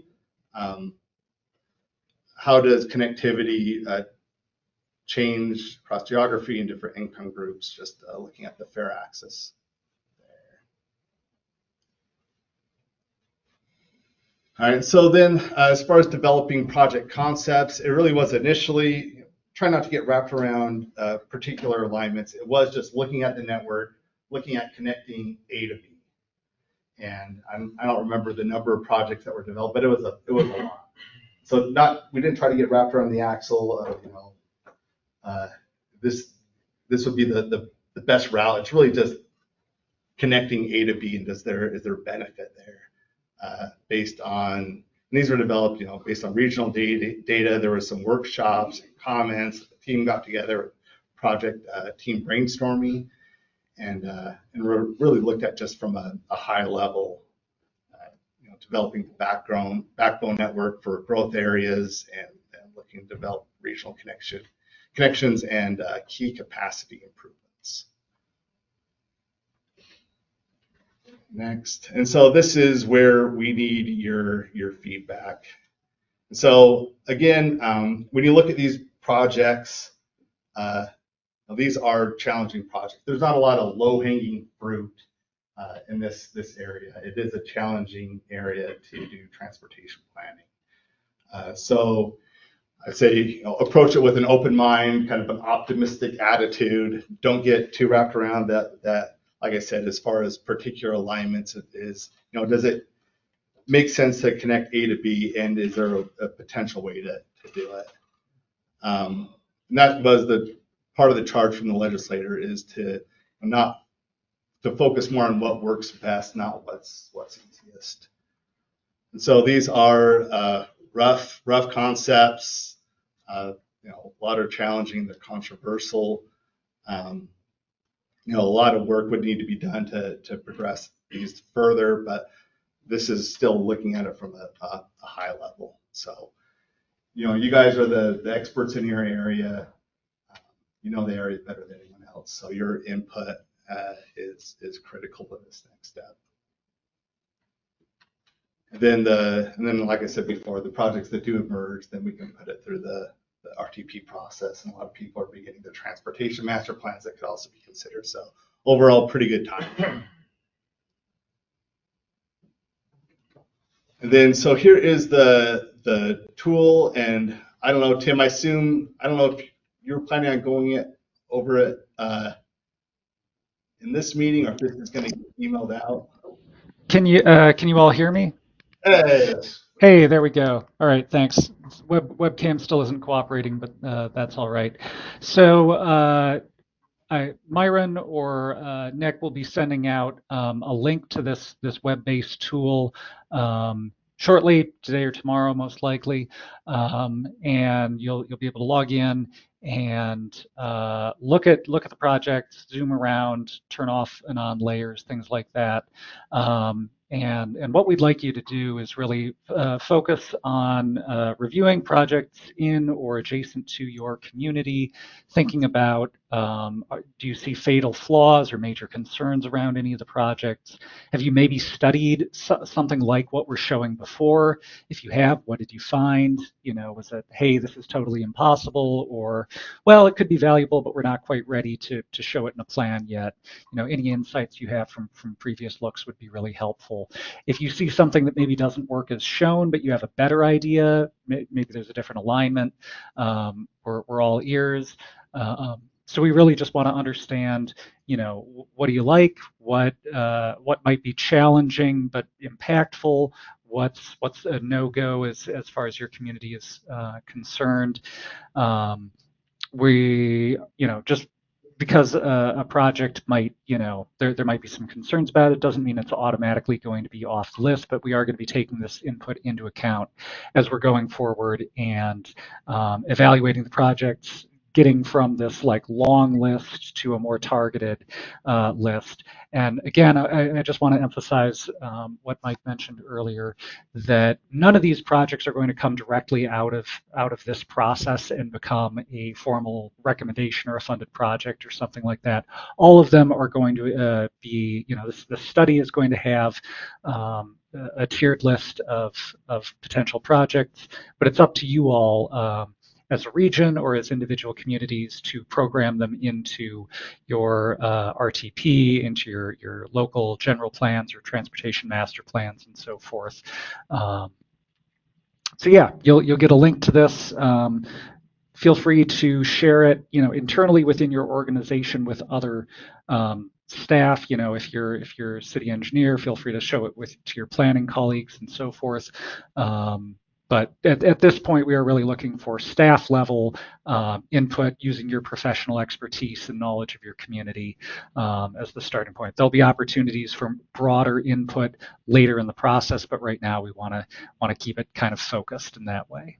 [SPEAKER 14] How does connectivity change across geography and different income groups, just looking at the fair access there. All right, so then as far as developing project concepts, it really was initially, try not to get wrapped around particular alignments. It was just looking at the network, looking at connecting A to B. And I don't remember the number of projects that were developed, but it was a lot. So we didn't try to get wrapped around the axle of, this would be the best route. It's really just connecting A to B, and is there benefit there based on, and these were developed, based on regional data. There were some workshops and comments. The team got together, project team brainstorming, and really looked at just from a high level, developing the backbone network for growth areas, and looking to develop regional connections and key capacity improvements. Next, and so this is where we need your feedback. So again, when you look at these projects, these are challenging projects. There's not a lot of low-hanging fruit in this area. It is a challenging area to do transportation planning. So I'd say, approach it with an open mind, kind of an optimistic attitude. Don't get too wrapped around that, like I said, as far as particular alignments is, does it make sense to connect A to B, and is there a potential way to do it? And that was the part of the charge from the legislator, is to focus more on what works best, not what's easiest. And so these are rough concepts. A lot are challenging, they're controversial. A lot of work would need to be done to progress these further, but this is still looking at it from a high level. So, you guys are the experts in your area. You know the area better than anyone else. So your input is critical to this next step. And then, like I said before, the projects that do emerge, then we can put it through the RTP process, and a lot of people are beginning the transportation master plans that could also be considered. So overall, pretty good time. And then, so here is the tool, and I don't know, Tim, I don't know if you're planning on going over it in this meeting, or if this is going to get emailed out.
[SPEAKER 16] Can you all hear me?
[SPEAKER 14] Yes.
[SPEAKER 16] Hey, there we go. All right, thanks. Webcam still isn't cooperating, but that's all right. So Myron or Nick will be sending out a link to this web-based tool shortly, today or tomorrow, most likely, and you'll be able to log in and look at the project, zoom around, turn off and on layers, things like that. And what we'd like you to do is really focus on reviewing projects in or adjacent to your community, thinking about do you see fatal flaws or major concerns around any of the projects? Have you maybe studied something like what we're showing before? If you have, what did you find? Was it, hey, this is totally impossible, or, well, it could be valuable, but we're not quite ready to show it in a plan yet. Any insights you have from previous looks would be really helpful. If you see something that maybe doesn't work as shown, but you have a better idea, maybe there's a different alignment, we're all ears. So we really just want to understand, what do you like, what might be challenging but impactful, what's a no-go as far as your community is concerned. We, just because a project might, there might be some concerns about it, doesn't mean it's automatically going to be off the list, but we are going to be taking this input into account as we're going forward and evaluating the projects, getting from this long list to a more targeted list. And again, I just want to emphasize what Mike mentioned earlier, that none of these projects are going to come directly out of this process and become a formal recommendation or a funded project or something like that. All of them are going to be, the study is going to have a tiered list of potential projects, but it's up to you all as a region or as individual communities to program them into your RTP, into your local general plans or transportation master plans and so forth. So yeah, you'll get a link to this. Feel free to share it, internally within your organization with other staff. If you're a city engineer, feel free to show it to your planning colleagues and so forth. But at this point, we are really looking for staff level input using your professional expertise and knowledge of your community as the starting point. There'll be opportunities for broader input later in the process, but right now we want to keep it kind of focused in that way.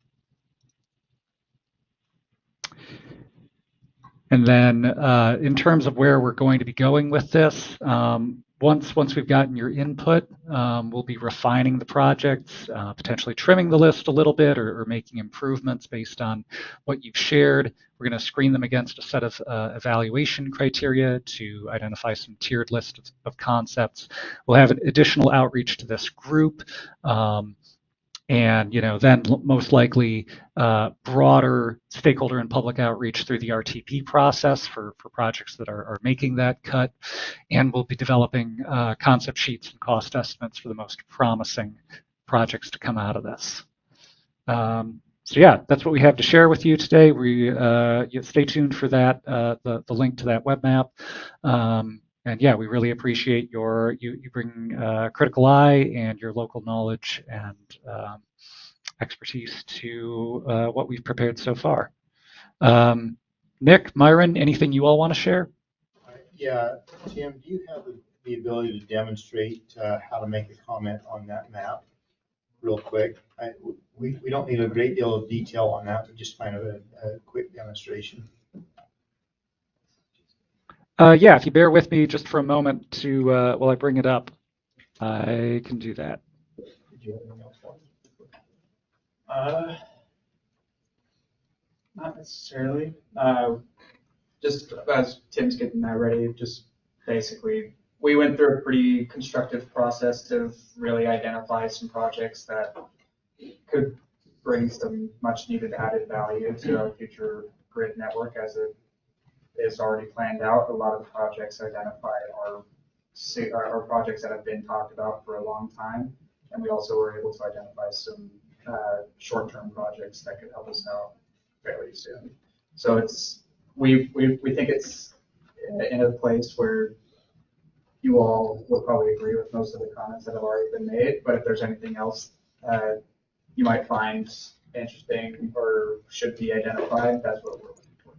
[SPEAKER 16] And then in terms of where we're going to be going with this, once we've gotten your input, we'll be refining the projects, potentially trimming the list a little bit or making improvements based on what you've shared. We're going to screen them against a set of evaluation criteria to identify some tiered list of concepts. We'll have an additional outreach to this group. and then most likely broader stakeholder and public outreach through the RTP process for projects that are making that cut, and we'll be developing concept sheets and cost estimates for the most promising projects to come out of this. So yeah, that's what we have to share with you today. Stay tuned for that, the link to that web map. And yeah, we really appreciate you bring critical eye and your local knowledge and expertise to what we've prepared so far. Nick, Myron, anything you all want to share?
[SPEAKER 4] Yeah, Tim, do you have the ability to demonstrate how to make a comment on that map real quick? We don't need a great deal of detail on that, but just kind of a quick demonstration.
[SPEAKER 16] Yeah, if you bear with me just for a moment to while I bring it up, I can do that.
[SPEAKER 4] Did you have anything else for
[SPEAKER 15] Not necessarily. Just as Tim's getting that ready, just basically, we went through a pretty constructive process to really identify some projects that could bring some much needed added value to our future grid network as it is already planned out. A lot of the projects identified are projects that have been talked about for a long time, and we also were able to identify some short-term projects that could help us out fairly soon. So we think it's in a place where you all would probably agree with most of the comments that have already been made, but if there's anything else you might find interesting or should be identified, that's what we're looking for.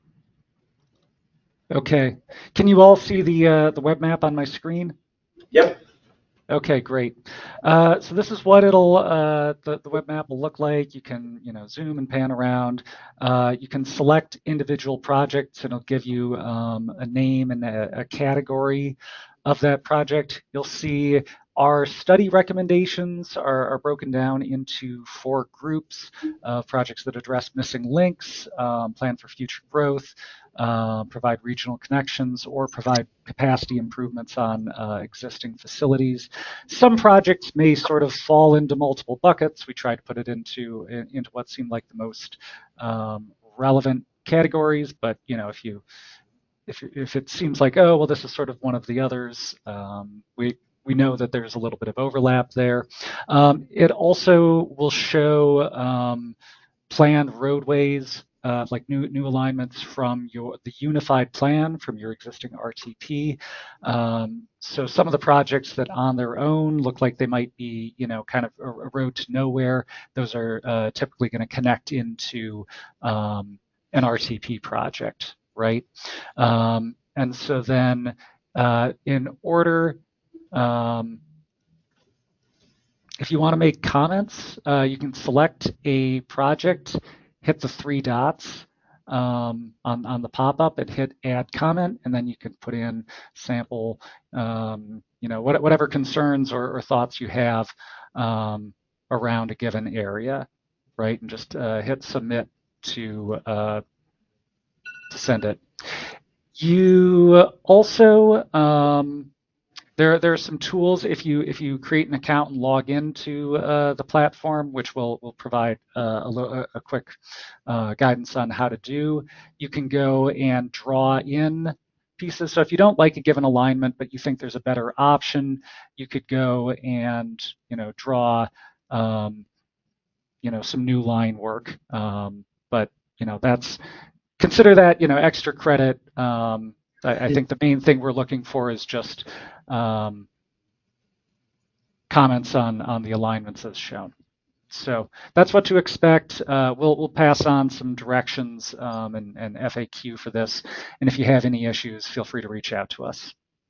[SPEAKER 16] Okay. Can you all see the web map on my screen?
[SPEAKER 15] Yep.
[SPEAKER 16] Okay, great. So this is what the web map will look like. You can zoom and pan around. You can select individual projects, and it'll give you a name and a category of that project. You'll see our study recommendations are broken down into 4 groups of projects that address missing links, plan for future growth, provide regional connections, or provide capacity improvements on existing facilities. Some projects may sort of fall into multiple buckets. We try to put it into what seemed like the most relevant categories, but if it seems like, oh, well, this is sort of one of the others, we know that there's a little bit of overlap there. It also will show planned roadways, like new alignments from the unified plan from your existing RTP. So some of the projects that on their own look like they might be, kind of a road to nowhere, those are typically going to connect into an RTP project, right? And so then in order, if you want to make comments, you can select a project, hit the 3 dots on the pop-up and hit add comment, and then you can put in sample, whatever concerns or thoughts you have around a given area, right? And just hit submit to send it. You also there are some tools if you create an account and log into the platform, which will provide a quick guidance on how to do. You can go and draw in pieces. So if you don't like a given alignment, but you think there's a better option, you could go and draw some new line work. But consider that extra credit. I think the main thing we're looking for is just comments on the alignments as shown. So that's what to expect. We'll pass on some directions and FAQ for this. And if you have any issues, feel free to reach out to us.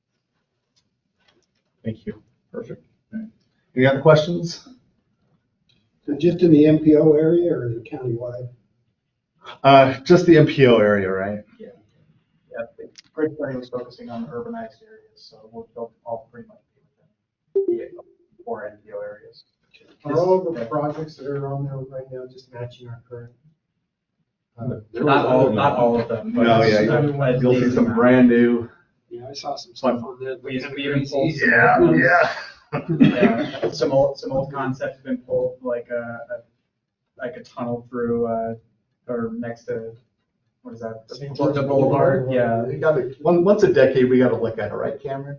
[SPEAKER 14] Thank you. Perfect. Any other questions?
[SPEAKER 12] So just in the MPO area or is it countywide?
[SPEAKER 14] Just the MPO area, right?
[SPEAKER 15] Yeah. The grid study was focusing on urbanized areas, so we'll all pretty much be within the 4 MPO areas.
[SPEAKER 5] Are all the projects that are on there right now just matching our current?
[SPEAKER 15] Not all of them.
[SPEAKER 14] No, yeah, you'll see some brand new.
[SPEAKER 10] Yeah, I saw some stuff on that.
[SPEAKER 15] We even pulled some.
[SPEAKER 14] Yeah.
[SPEAKER 15] Yeah, some old concepts have been pulled, like a tunnel through, or next to, what is that? The boulevard, yeah.
[SPEAKER 14] We once a decade, we gotta look at it, right, Cameron?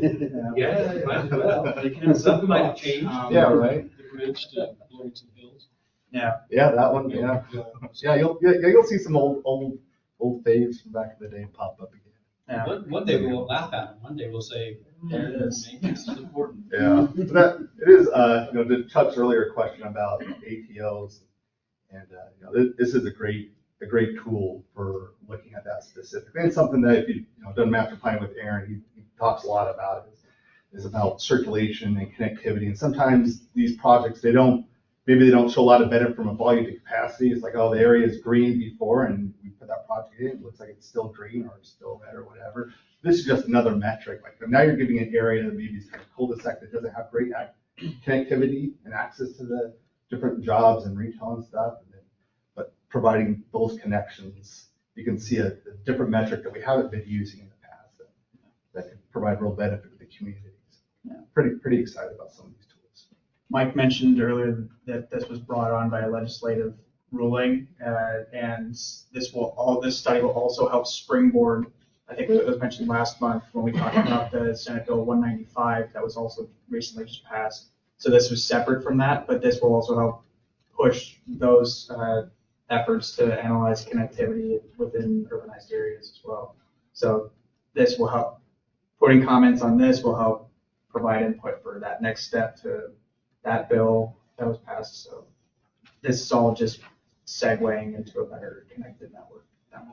[SPEAKER 10] Yeah, something might have changed.
[SPEAKER 14] Yeah, right.
[SPEAKER 10] The bridge to Bloomington Hills.
[SPEAKER 15] Yeah.
[SPEAKER 14] Yeah, that one, yeah. Yeah, you'll see some old faves from back in the day pop up again.
[SPEAKER 15] Yeah.
[SPEAKER 10] One day we won't laugh at them. One day we'll say,
[SPEAKER 15] there it is.
[SPEAKER 10] This is important.
[SPEAKER 14] Yeah, but it is, to Chuck's earlier question about ATOs, and this is a great tool for looking at that specifically. It's something that if you done master plan with Aaron, he talks a lot about is about circulation and connectivity. And sometimes these projects maybe they don't show a lot of benefit from a volume to capacity. It's like, oh, the area is green before, and we put that project in, it looks like it's still green or it's still red or whatever. This is just another metric. Like now you're giving an area that maybe is kind of cul-de-sac that doesn't have great connectivity and access to the different jobs and retail and stuff. But providing those connections, you can see a different metric that we haven't been using in the past that can provide real benefit to the communities.
[SPEAKER 15] Yeah.
[SPEAKER 14] Pretty excited about some of these tools.
[SPEAKER 15] Mike mentioned earlier that this was brought on by a legislative ruling, and this study will also help springboard. I think it was mentioned last month when we talked about the Senate Bill 195 that was also recently just passed. So this was separate from that, but this will also help push those efforts to analyze connectivity within urbanized areas as well. So this will help. Putting comments on this will help provide input for that next step to that bill that was passed. So this is all just segueing into a better connected network down the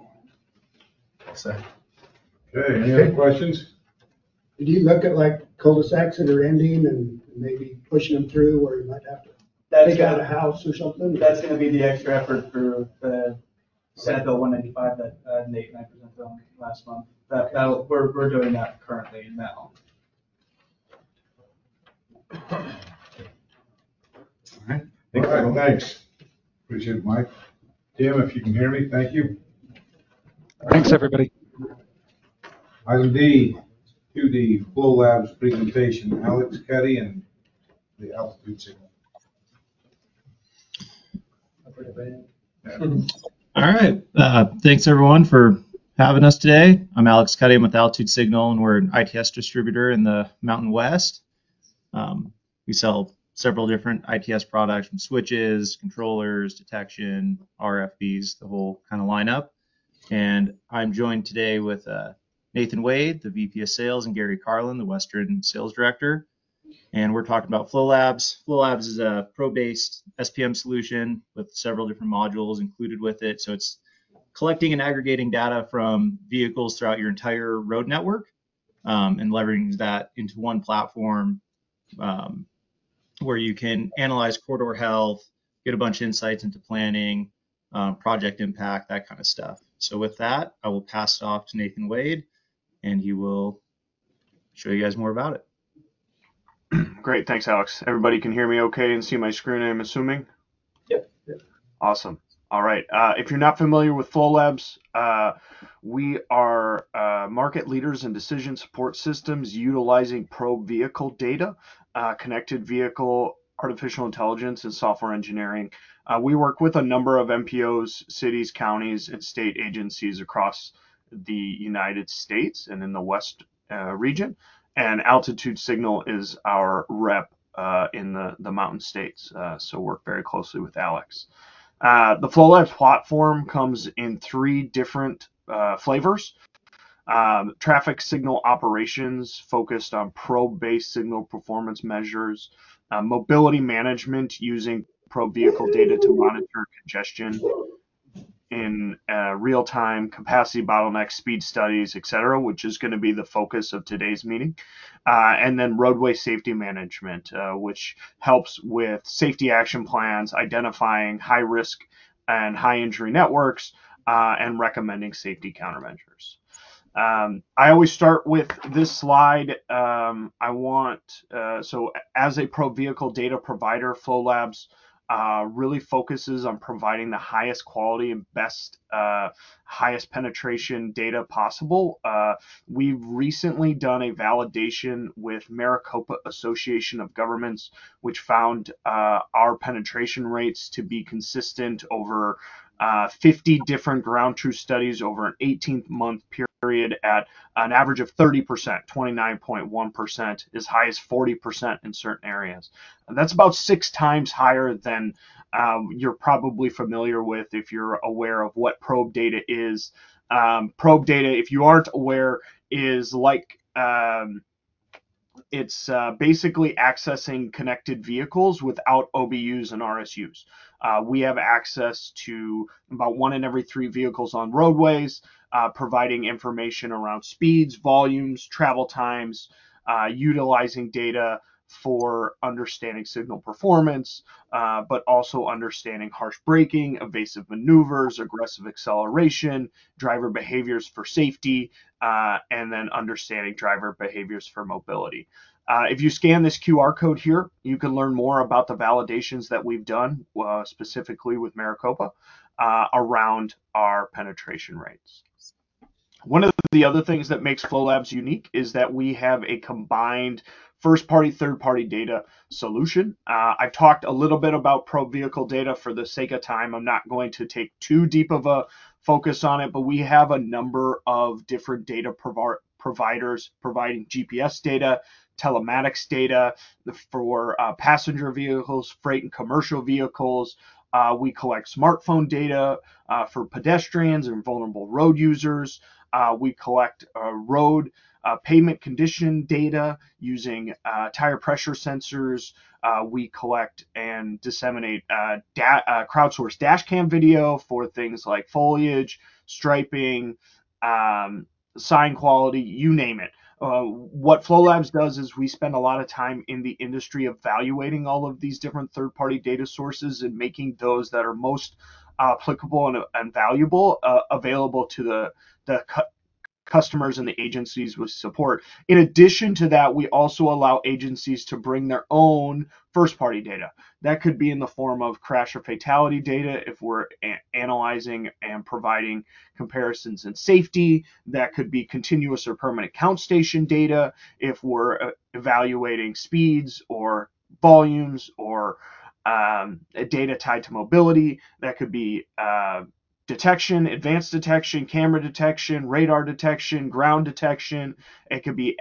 [SPEAKER 15] line.
[SPEAKER 14] So.
[SPEAKER 3] Okay, any other questions?
[SPEAKER 12] Did you look at like cul-de-sacs that are ending and maybe pushing them through where you might have to take out a house or something?
[SPEAKER 15] That's going to be the extra effort for the Senate Bill 195 that Nate and I presented on last month. We're doing that currently now.
[SPEAKER 3] All right, thanks. Appreciate it, Mike. Tim, if you can hear me, thank you.
[SPEAKER 16] Thanks, everybody.
[SPEAKER 3] Item D, 2D, Flow Labs presentation, Alex Cuddy and the altitude signal.
[SPEAKER 17] All right. Thanks everyone for having us today. I'm Alex Cuddy. I'm with Altitude Signal, and we're an ITS distributor in the Mountain West. We sell several different ITS products, from switches, controllers, detection, RFBs, the whole kind of lineup. And I'm joined today with Nathan Wade, the VP of Sales, and Gary Carlin, the Western Sales Director. And we're talking about Flow Labs. Flow Labs is a pro-based SPM solution with several different modules included with it. So it's collecting and aggregating data from vehicles throughout your entire road network, and leveraging that into one platform where you can analyze corridor health, get a bunch of insights into planning, project impact, that kind of stuff. So with that, I will pass it off to Nathan Wade, and he will show you guys more about it.
[SPEAKER 18] Great, thanks, Alex. Everybody can hear me okay and see my screen, I'm assuming?
[SPEAKER 15] Yep.
[SPEAKER 18] Awesome. All right. If you're not familiar with Flow Labs, we are market leaders in decision support systems utilizing probe vehicle data, connected vehicle, artificial intelligence, and software engineering. We work with a number of MPOs, cities, counties, and state agencies across the United States and in the West region. And Altitude Signal is our rep in the Mountain States, so work very closely with Alex. The Flow Labs platform comes in 3 different flavors. Traffic signal operations focused on probe-based signal performance measures, mobility management using probe vehicle data to monitor congestion in real-time, capacity bottleneck, speed studies, etc., which is going to be the focus of today's meeting. And then roadway safety management, which helps with safety action plans, identifying high-risk and high-injury networks, and recommending safety countermeasures. I always start with this slide. So as a probe vehicle data provider, Flow Labs really focuses on providing the highest quality and best, highest penetration data possible. We've recently done a validation with Maricopa Association of Governments, which found our penetration rates to be consistent over 50 different ground truth studies over an 18-month period at an average of 30%, 29.1%, as high as 40% in certain areas. And that's about 6 times higher than you're probably familiar with if you're aware of what probe data is. Probe data, if you aren't aware, is like it's basically accessing connected vehicles without OBUs and RSUs. We have access to about 1 in every 3 vehicles on roadways, providing information around speeds, volumes, travel times, utilizing data for understanding signal performance, but also understanding harsh braking, evasive maneuvers, aggressive acceleration, driver behaviors for safety, and then understanding driver behaviors for mobility. If you scan this QR code here, you can learn more about the validations that we've done, specifically with Maricopa, around our penetration rates. One of the other things that makes Flow Labs unique is that we have a combined first-party, third-party data solution. I've talked a little bit about probe vehicle data. For the sake of time, I'm not going to take too deep of a focus on it, but we have a number of different data providers providing GPS data, telematics data for passenger vehicles, freight and commercial vehicles. We collect smartphone data for pedestrians and vulnerable road users. We collect road pavement condition data using tire pressure sensors. We collect and disseminate crowdsourced dash cam video for things like foliage, striping, sign quality, you name it. What Flow Labs does is we spend a lot of time in the industry evaluating all of these different third-party data sources and making those that are most applicable and valuable available to the customers and the agencies with support. In addition to that, we also allow agencies to bring their own first-party data. That could be in the form of crash or fatality data if we're analyzing and providing comparisons in safety. That could be continuous or permanent count station data if we're evaluating speeds or volumes or data tied to mobility. That could be detection, advanced detection, camera detection, radar detection, ground detection. It could be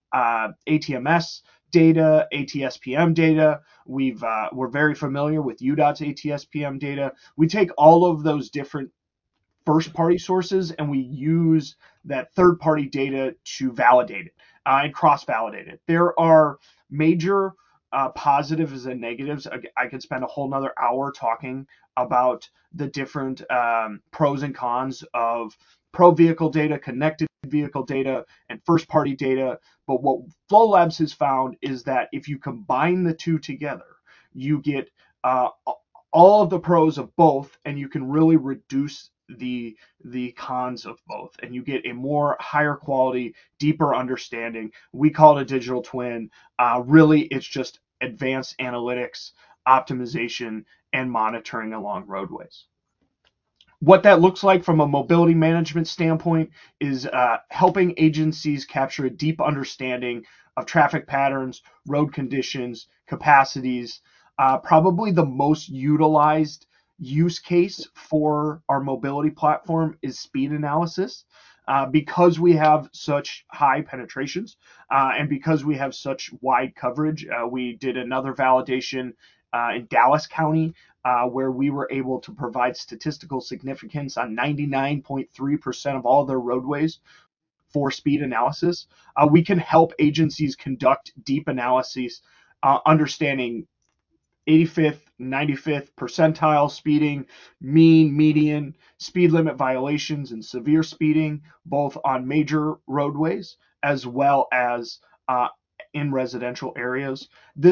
[SPEAKER 18] ATMS data, ATSPM data. We're very familiar with UDOT's ATSPM data. We take all of those different first-party sources and we use that third-party data to validate it and cross-validate it. There are major positives and negatives. I could spend a whole nother hour talking about the different pros and cons of probe vehicle data, connected vehicle data, and first-party data. But what Flow Labs has found is that if you combine the two together, you get all of the pros of both, and you can really reduce the cons of both, and you get a more higher quality, deeper understanding. We call it a digital twin. Really, it's just advanced analytics, optimization, and monitoring along roadways. What that looks like from a mobility management standpoint is helping agencies capture a deep understanding of traffic patterns, road conditions, capacities. Probably the most utilized use case for our mobility platform is speed analysis. Because we have such high penetrations and because we have such wide coverage, we did another validation in Dallas County where we were able to provide statistical significance on 99.3% of all their roadways for speed analysis. We can help agencies conduct deep analyses, understanding 85th, 95th percentile speeding, mean, median, speed limit violations, and severe speeding, both on major roadways as well as in residential areas.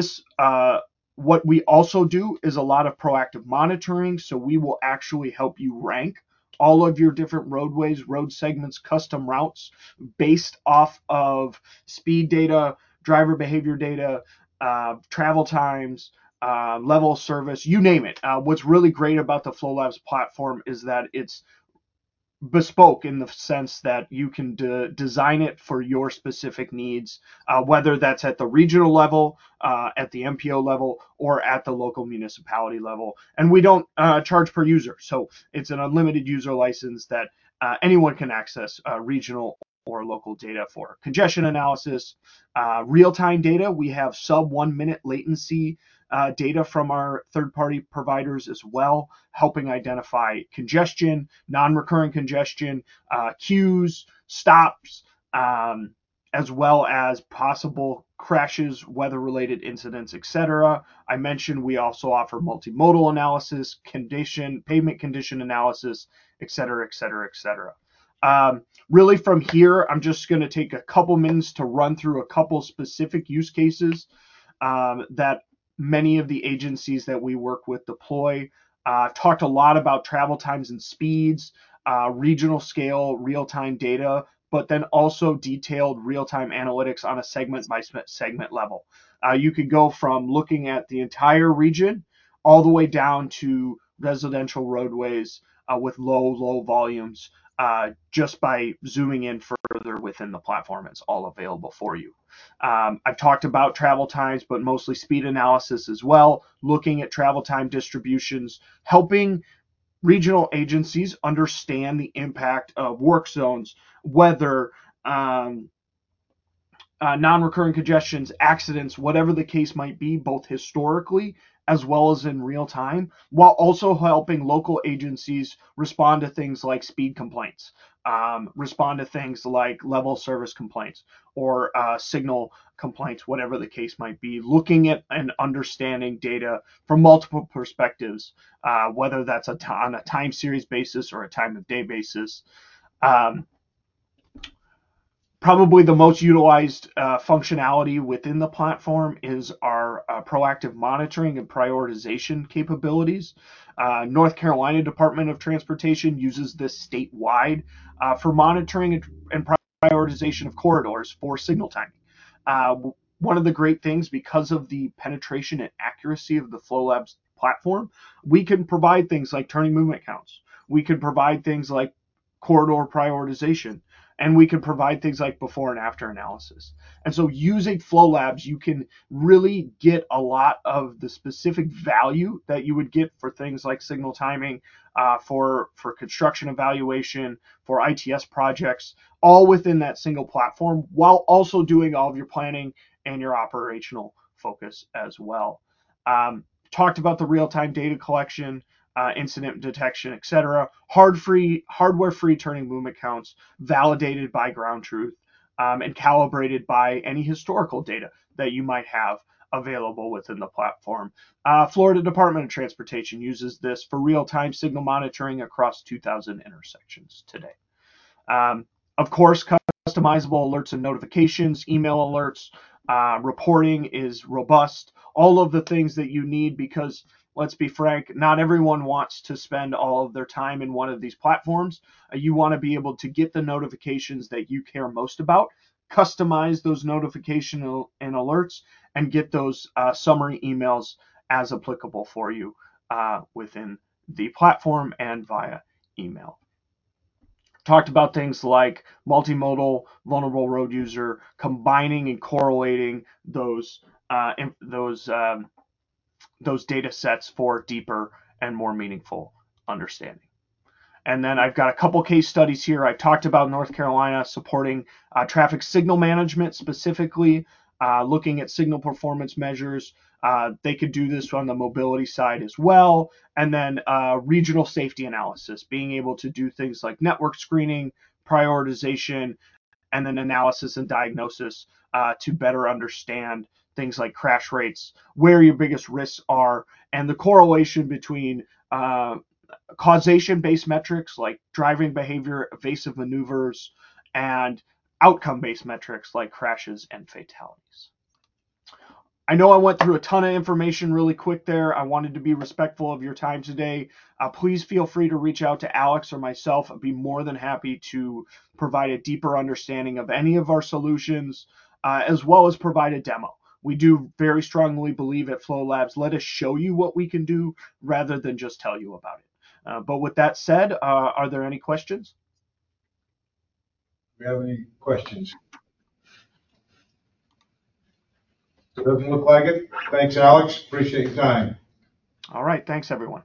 [SPEAKER 18] What we also do is a lot of proactive monitoring, so we will actually help you rank all of your different roadways, road segments, custom routes based off of speed data, driver behavior data, travel times, level of service, you name it. What's really great about the Flow Labs platform is that it's bespoke in the sense that you can design it for your specific needs, whether that's at the regional level, at the MPO level, or at the local municipality level. And we don't charge per user, so it's an unlimited user license that anyone can access regional or local data for congestion analysis, real-time data. We have sub 1 minute latency data from our third-party providers as well, helping identify congestion, non-recurring congestion, queues, stops, as well as possible crashes, weather-related incidents, etc. I mentioned we also offer multimodal analysis, pavement condition analysis, etc., etc., etc. Really from here, I'm just going to take a couple minutes to run through a couple specific use cases that many of the agencies that we work with deploy. Talked a lot about travel times and speeds, regional scale real-time data, but then also detailed real-time analytics on a segment by segment level. You could go from looking at the entire region all the way down to residential roadways with low volumes, just by zooming in further within the platform. It's all available for you. I've talked about travel times, but mostly speed analysis as well, looking at travel time distributions, helping regional agencies understand the impact of work zones, weather, non-recurring congestions, accidents, whatever the case might be, both historically as well as in real time, while also helping local agencies respond to things like speed complaints, respond to things like level service complaints, or signal complaints, whatever the case might be, looking at and understanding data from multiple perspectives, whether that's on a time series basis or a time of day basis. Probably the most utilized functionality within the platform is our proactive monitoring and prioritization capabilities. North Carolina Department of Transportation uses this statewide for monitoring and prioritization of corridors for signal timing. One of the great things, because of the penetration and accuracy of the Flow Labs platform, we can provide things like turning movement counts. We can provide things like corridor prioritization. And we can provide things like before and after analysis. And so using Flow Labs, you can really get a lot of the specific value that you would get for things like signal timing, for construction evaluation, for ITS projects, all within that single platform, while also doing all of your planning and your operational focus as well. Talked about the real-time data collection, incident detection, etc. Hardware-free turning movement counts, validated by ground truth, and calibrated by any historical data that you might have available within the platform. Florida Department of Transportation uses this for real-time signal monitoring across 2,000 intersections today. Of course, customizable alerts and notifications, email alerts, reporting is robust, all of the things that you need, because let's be frank, not everyone wants to spend all of their time in one of these platforms. You want to be able to get the notifications that you care most about, customize those notification and alerts, and get those summary emails as applicable for you within the platform and via email. Talked about things like multimodal, vulnerable road user, combining and correlating those data sets for deeper and more meaningful understanding. And then I've got a couple case studies here. I talked about North Carolina supporting traffic signal management, specifically looking at signal performance measures. They could do this on the mobility side as well. And then regional safety analysis, being able to do things like network screening, prioritization, and then analysis and diagnosis to better understand things like crash rates, where your biggest risks are, and the correlation between causation-based metrics like driving behavior, evasive maneuvers, and outcome-based metrics like crashes and fatalities. I know I went through a ton of information really quick there. I wanted to be respectful of your time today. Please feel free to reach out to Alex or myself. I'd be more than happy to provide a deeper understanding of any of our solutions, as well as provide a demo. We do very strongly believe at Flow Labs, let us show you what we can do rather than just tell you about it. But with that said, are there any questions?
[SPEAKER 3] Do we have any questions? Doesn't look like it. Thanks, Alex. Appreciate your time.
[SPEAKER 18] All right, thanks everyone.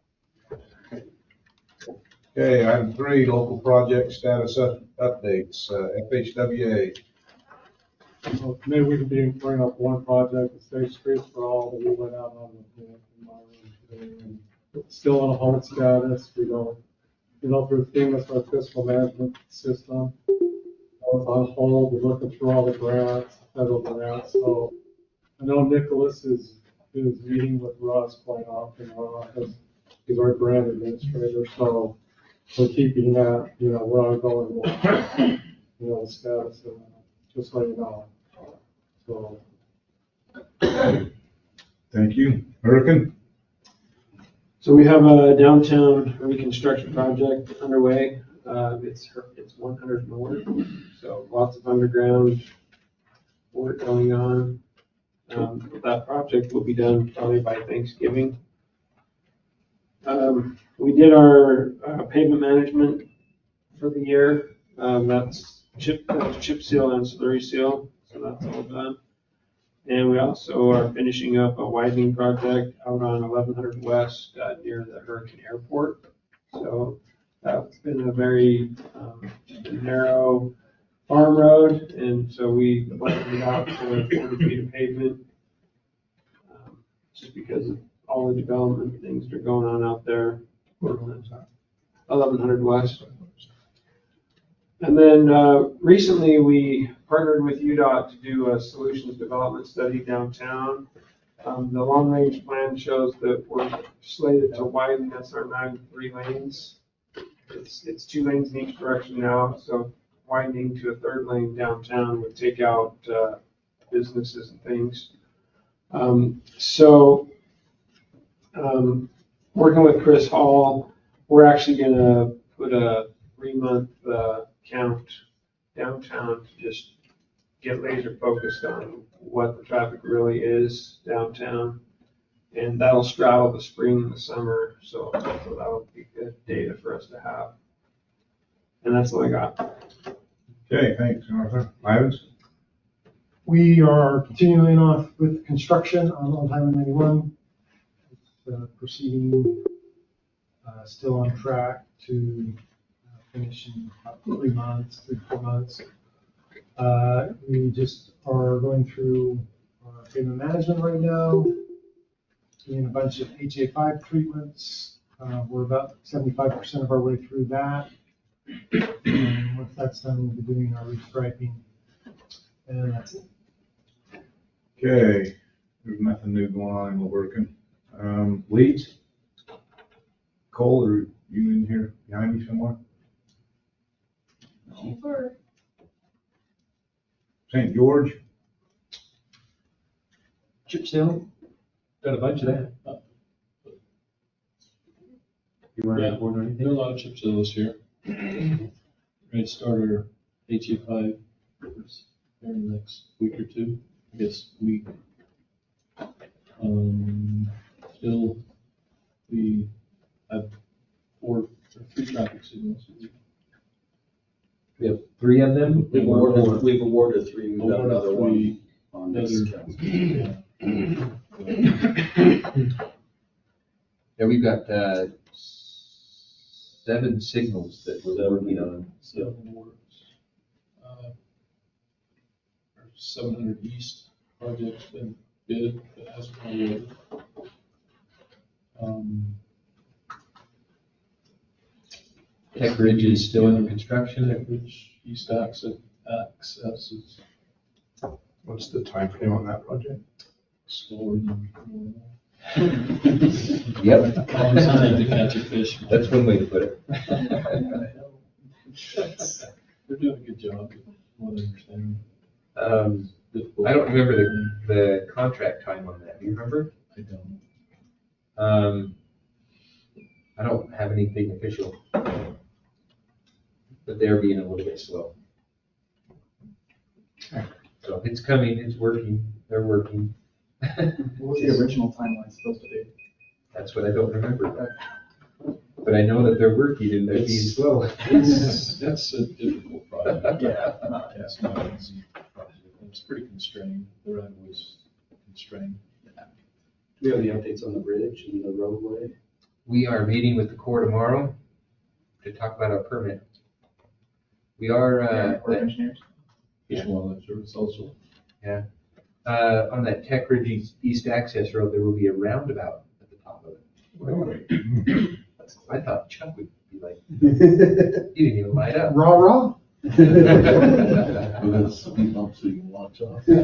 [SPEAKER 3] Okay, item 3, local project status updates, FHWA.
[SPEAKER 19] Well, maybe we can bring up one project, the State Streets for All, that we went out on the today, and it's still on a hold status. We don't through FEMA's our fiscal management system. It's on hold. We're looking through all the grants, federal grants. So I know Nicholas is meeting with Russ quite often in our office. He's our grant administrator, so we're keeping that, we're ongoing with, the status of that, just so you know. So.
[SPEAKER 3] Thank you. Hurricane?
[SPEAKER 11] So we have a downtown reconstruction project underway. It's 100 north, so lots of underground work going on. That project will be done probably by Thanksgiving. We did our pavement management for the year. That's chip seal and slurry seal, so that's all done. And we also are finishing up a widening project out on 1100 West near the Hurricane Airport. So that's been a very narrow farm road, and so we widened it out to 40 feet of pavement just because of all the development things that are going on out there. 1100 West. And then recently we partnered with UDOT to do a solutions development study downtown. The long range plan shows that we're slated to widen SR9 3 lanes. It's 2 lanes in each direction now, so widening to a 3rd lane downtown would take out businesses and things. Working with Chris Hall, we're actually going to put a 3-month count downtown to just get laser focused on what the traffic really is downtown. And that'll straddle the spring and the summer, so that'll be good data for us to have. And that's all I got.
[SPEAKER 3] Okay, thanks, Arthur. Ivans?
[SPEAKER 5] We are continuing off with construction on Old Highway 91. It's proceeding, still on track to finish in about 3 months, 3-4 months. We just are going through our pavement management right now, doing a bunch of HA5 treatments. We're about 75% of our way through that. And once that's done, we'll be doing our restriping, and that's it.
[SPEAKER 3] Okay, there's nothing new going on. We're working. Leeds? Cole, are you in here behind me somewhere?
[SPEAKER 8] Sure.
[SPEAKER 3] St. George?
[SPEAKER 10] Chip seal, got a bunch of that.
[SPEAKER 2] You want to report on anything?
[SPEAKER 10] There are a lot of chip seal this year. Ready to start our HA5 in the next week or 2. I guess week. Still, we have 3 traffic signals.
[SPEAKER 2] We have 3 of them?
[SPEAKER 10] We've
[SPEAKER 2] awarded
[SPEAKER 10] 3. We've got another 1 on this council.
[SPEAKER 2] Yeah, we've got 7 signals that we're working on.
[SPEAKER 10] 7 awards. Our 700 East project's been bid, but hasn't been awarded.
[SPEAKER 2] Tech Ridge is still under construction.
[SPEAKER 10] Tech Ridge East access is
[SPEAKER 4] What's the time frame on that project?
[SPEAKER 10] slower than normal.
[SPEAKER 2] Yep.
[SPEAKER 10] Long time to catch a fish.
[SPEAKER 2] That's one way to put it.
[SPEAKER 10] They're doing a good job, from what I understand.
[SPEAKER 2] I don't remember the contract time on that. Do you remember?
[SPEAKER 10] I don't.
[SPEAKER 2] I don't have anything official, but they're being a little bit slow. So it's coming, it's working, they're working.
[SPEAKER 15] What was the original timeline supposed to be?
[SPEAKER 2] That's what I don't remember. But I know that they're working and they're being slow.
[SPEAKER 10] That's a difficult project.
[SPEAKER 15] Yeah.
[SPEAKER 10] It's not an easy project. It's pretty constrained. The right was constrained.
[SPEAKER 20] Do we have any updates on the bridge and the roadway?
[SPEAKER 2] We are meeting with the Corps tomorrow to talk about our permit. We are,
[SPEAKER 15] Corps of Engineers.
[SPEAKER 10] Fish and Wildlife Service also.
[SPEAKER 2] yeah. On that Tech Ridge East Access Road, there will be a roundabout at the top of it. I thought Chuck would be like, you didn't even light up.
[SPEAKER 5] Raw, raw.
[SPEAKER 10] Speed bump so you can watch off.
[SPEAKER 2] So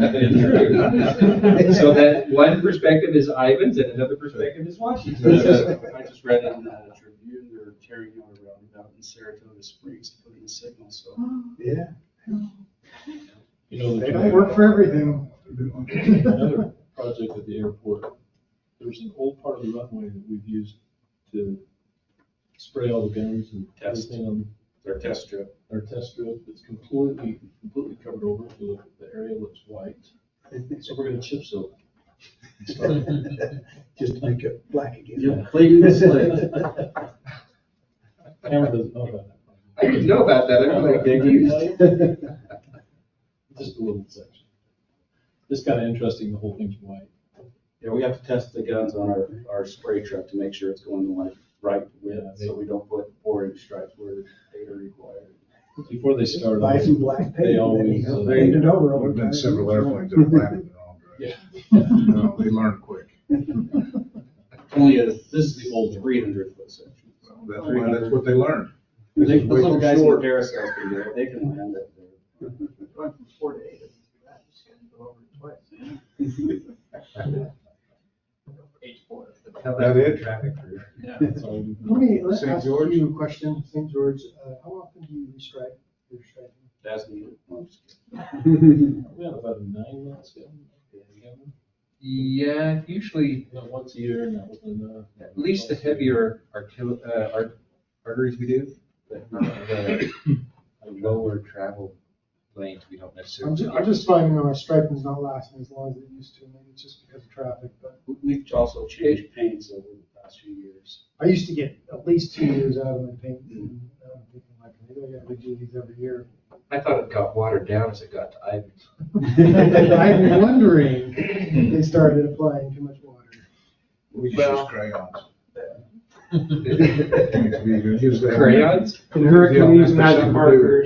[SPEAKER 2] that one perspective is Ivan's and another perspective is Washington's.
[SPEAKER 20] I just read in the Tribune, they're tearing out a roundabout in Saratoga Springs to put in a signal, so.
[SPEAKER 12] Yeah.
[SPEAKER 10] You know,
[SPEAKER 5] They don't work for everything.
[SPEAKER 10] Another project at the airport, there's an old part of the runway that we've used to spray all the guns and everything on
[SPEAKER 20] Their test strip.
[SPEAKER 10] our test strip. It's completely covered over, so the area looks white. So we're gonna chip seal it.
[SPEAKER 12] Just to make it black again.
[SPEAKER 20] Yeah, clean the slate.
[SPEAKER 10] Cameron doesn't know about that.
[SPEAKER 2] I didn't know about that. I'm like,
[SPEAKER 10] Just a little section. It's kind of interesting, the whole thing's white.
[SPEAKER 20] Yeah, we have to test the guns on our spray truck to make sure it's going the right width, so we don't put 4-inch stripes where 8 are required.
[SPEAKER 10] Before they start,
[SPEAKER 12] Buy some black paint,
[SPEAKER 10] they
[SPEAKER 12] and then
[SPEAKER 10] always,
[SPEAKER 12] you paint it over.
[SPEAKER 3] There've been several airplanes that have landed in the wrong direction. No, they learn quick.
[SPEAKER 20] This is the old 300-foot section.
[SPEAKER 3] That's what they learned.
[SPEAKER 20] Those
[SPEAKER 3] This is way
[SPEAKER 20] little
[SPEAKER 3] too
[SPEAKER 20] guys in the
[SPEAKER 3] short.
[SPEAKER 20] periscope can do it, they can land it there.
[SPEAKER 15] Going from 4 to 8 isn't too bad, just gonna go over it twice. H4.
[SPEAKER 2] Tell
[SPEAKER 3] That
[SPEAKER 2] that
[SPEAKER 3] it?
[SPEAKER 2] traffic crew.
[SPEAKER 10] yeah,
[SPEAKER 5] Let's
[SPEAKER 3] St.
[SPEAKER 5] ask
[SPEAKER 3] George?
[SPEAKER 5] you a question. St. George, how often do you restripe your striping?
[SPEAKER 20] That's needed. No, I'm just kidding.
[SPEAKER 10] we have about a 9 months ago.
[SPEAKER 2] Yeah, usually
[SPEAKER 10] Not once a year, not within,
[SPEAKER 2] at least the heavier arteries we do, but the lower travel lanes, we don't necessarily.
[SPEAKER 5] I'm just finding that our striping's not lasting as long as it used to. Maybe it's just because of traffic, but
[SPEAKER 20] We've also changed paints over the past few years.
[SPEAKER 5] I used to get at least 2 years out of my paint. And I'm thinking like, maybe I gotta do these every year.
[SPEAKER 2] I thought it got watered down as it got to Ivan's.
[SPEAKER 5] I'm wondering if they started applying too much water.
[SPEAKER 3] We just
[SPEAKER 2] Well-
[SPEAKER 3] use crayons.
[SPEAKER 2] Crayons?
[SPEAKER 11] And Hurricane use magic markers.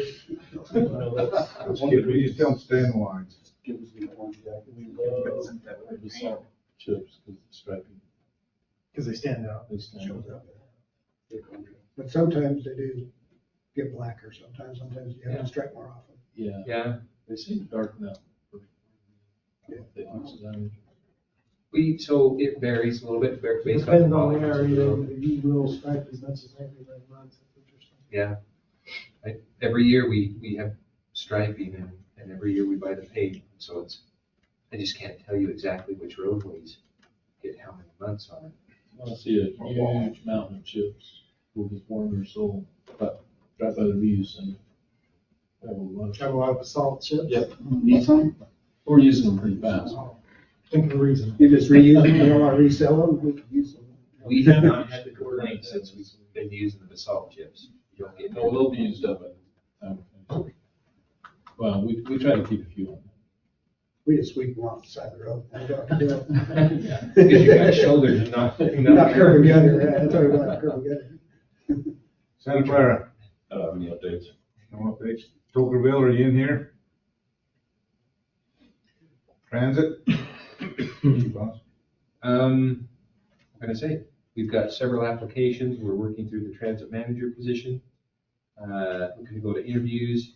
[SPEAKER 3] We just don't stay in the lines.
[SPEAKER 20] Give us the orange jacket.
[SPEAKER 10] we love the salt chips because it's striping.
[SPEAKER 5] Because they stand out.
[SPEAKER 10] They stand out.
[SPEAKER 12] But sometimes they do get blacker, sometimes you have to strike more often.
[SPEAKER 10] Yeah.
[SPEAKER 2] Yeah,
[SPEAKER 10] They seem to darken out.
[SPEAKER 12] Yeah.
[SPEAKER 10] They do some damage.
[SPEAKER 2] so it varies a little bit based on the
[SPEAKER 5] Depends on the
[SPEAKER 2] volume.
[SPEAKER 5] area, you will stripe as much as every 9 months. That's interesting.
[SPEAKER 2] Yeah. Every year we have striping and every year we buy the paint, so I just can't tell you exactly which roadways get how many months on it.
[SPEAKER 10] I want to see a huge mountain of chips. We'll just warm your soul, but right by the reuse center. Have a lot
[SPEAKER 5] Have a lot of basalt chips.
[SPEAKER 10] Yep.
[SPEAKER 20] Need some?
[SPEAKER 10] We're using them pretty fast.
[SPEAKER 5] Think of the reason.
[SPEAKER 12] You just reuse them, you don't want to resell them, we could use them.
[SPEAKER 2] We have not had the complaint since we've been using the basalt chips. You don't get
[SPEAKER 10] No, they'll be used up at the time of finish. Well, we try to keep a few on.
[SPEAKER 12] We just sweep them off the side of the road. I don't do it.
[SPEAKER 2] Because you got shoulders and not.
[SPEAKER 12] Not curb and gutter, yeah, that's what we want, curb and gutter.
[SPEAKER 3] Santa Clara,
[SPEAKER 10] I don't have any updates.
[SPEAKER 3] no updates. Tokerville, are you in here? Transit?
[SPEAKER 2] I'm gonna say, we've got several applications. We're working through the transit manager position. Looking to go to interviews.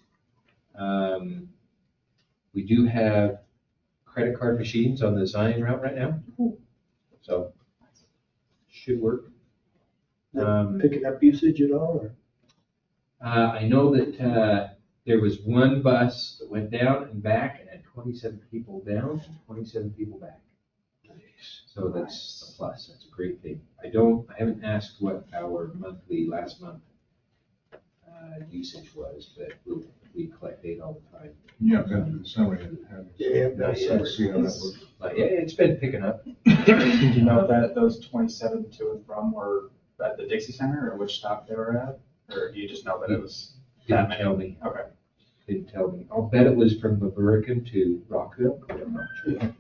[SPEAKER 2] We do have credit card machines on the Zion route right now. So, should work.
[SPEAKER 12] Picking up usage at all, or?
[SPEAKER 2] I know that, there was one bus that went down and back and had 27 people down and 27 people back. So that's a plus, that's a great thing. I haven't asked what our last month usage was, but we collect data all the time.
[SPEAKER 3] Yeah, the summary of it.
[SPEAKER 2] Yeah,
[SPEAKER 3] That's, see how that works.
[SPEAKER 2] But yeah, it's been picking up.
[SPEAKER 15] Did you know that those 27 to and from were at the Dixie Center, or which stop they were at? Or do you just know that it was that
[SPEAKER 2] Didn't
[SPEAKER 15] many?
[SPEAKER 2] tell me.
[SPEAKER 15] Okay.
[SPEAKER 2] Didn't tell me. I'll bet it was from Beburican to Rockville. but I'm not sure.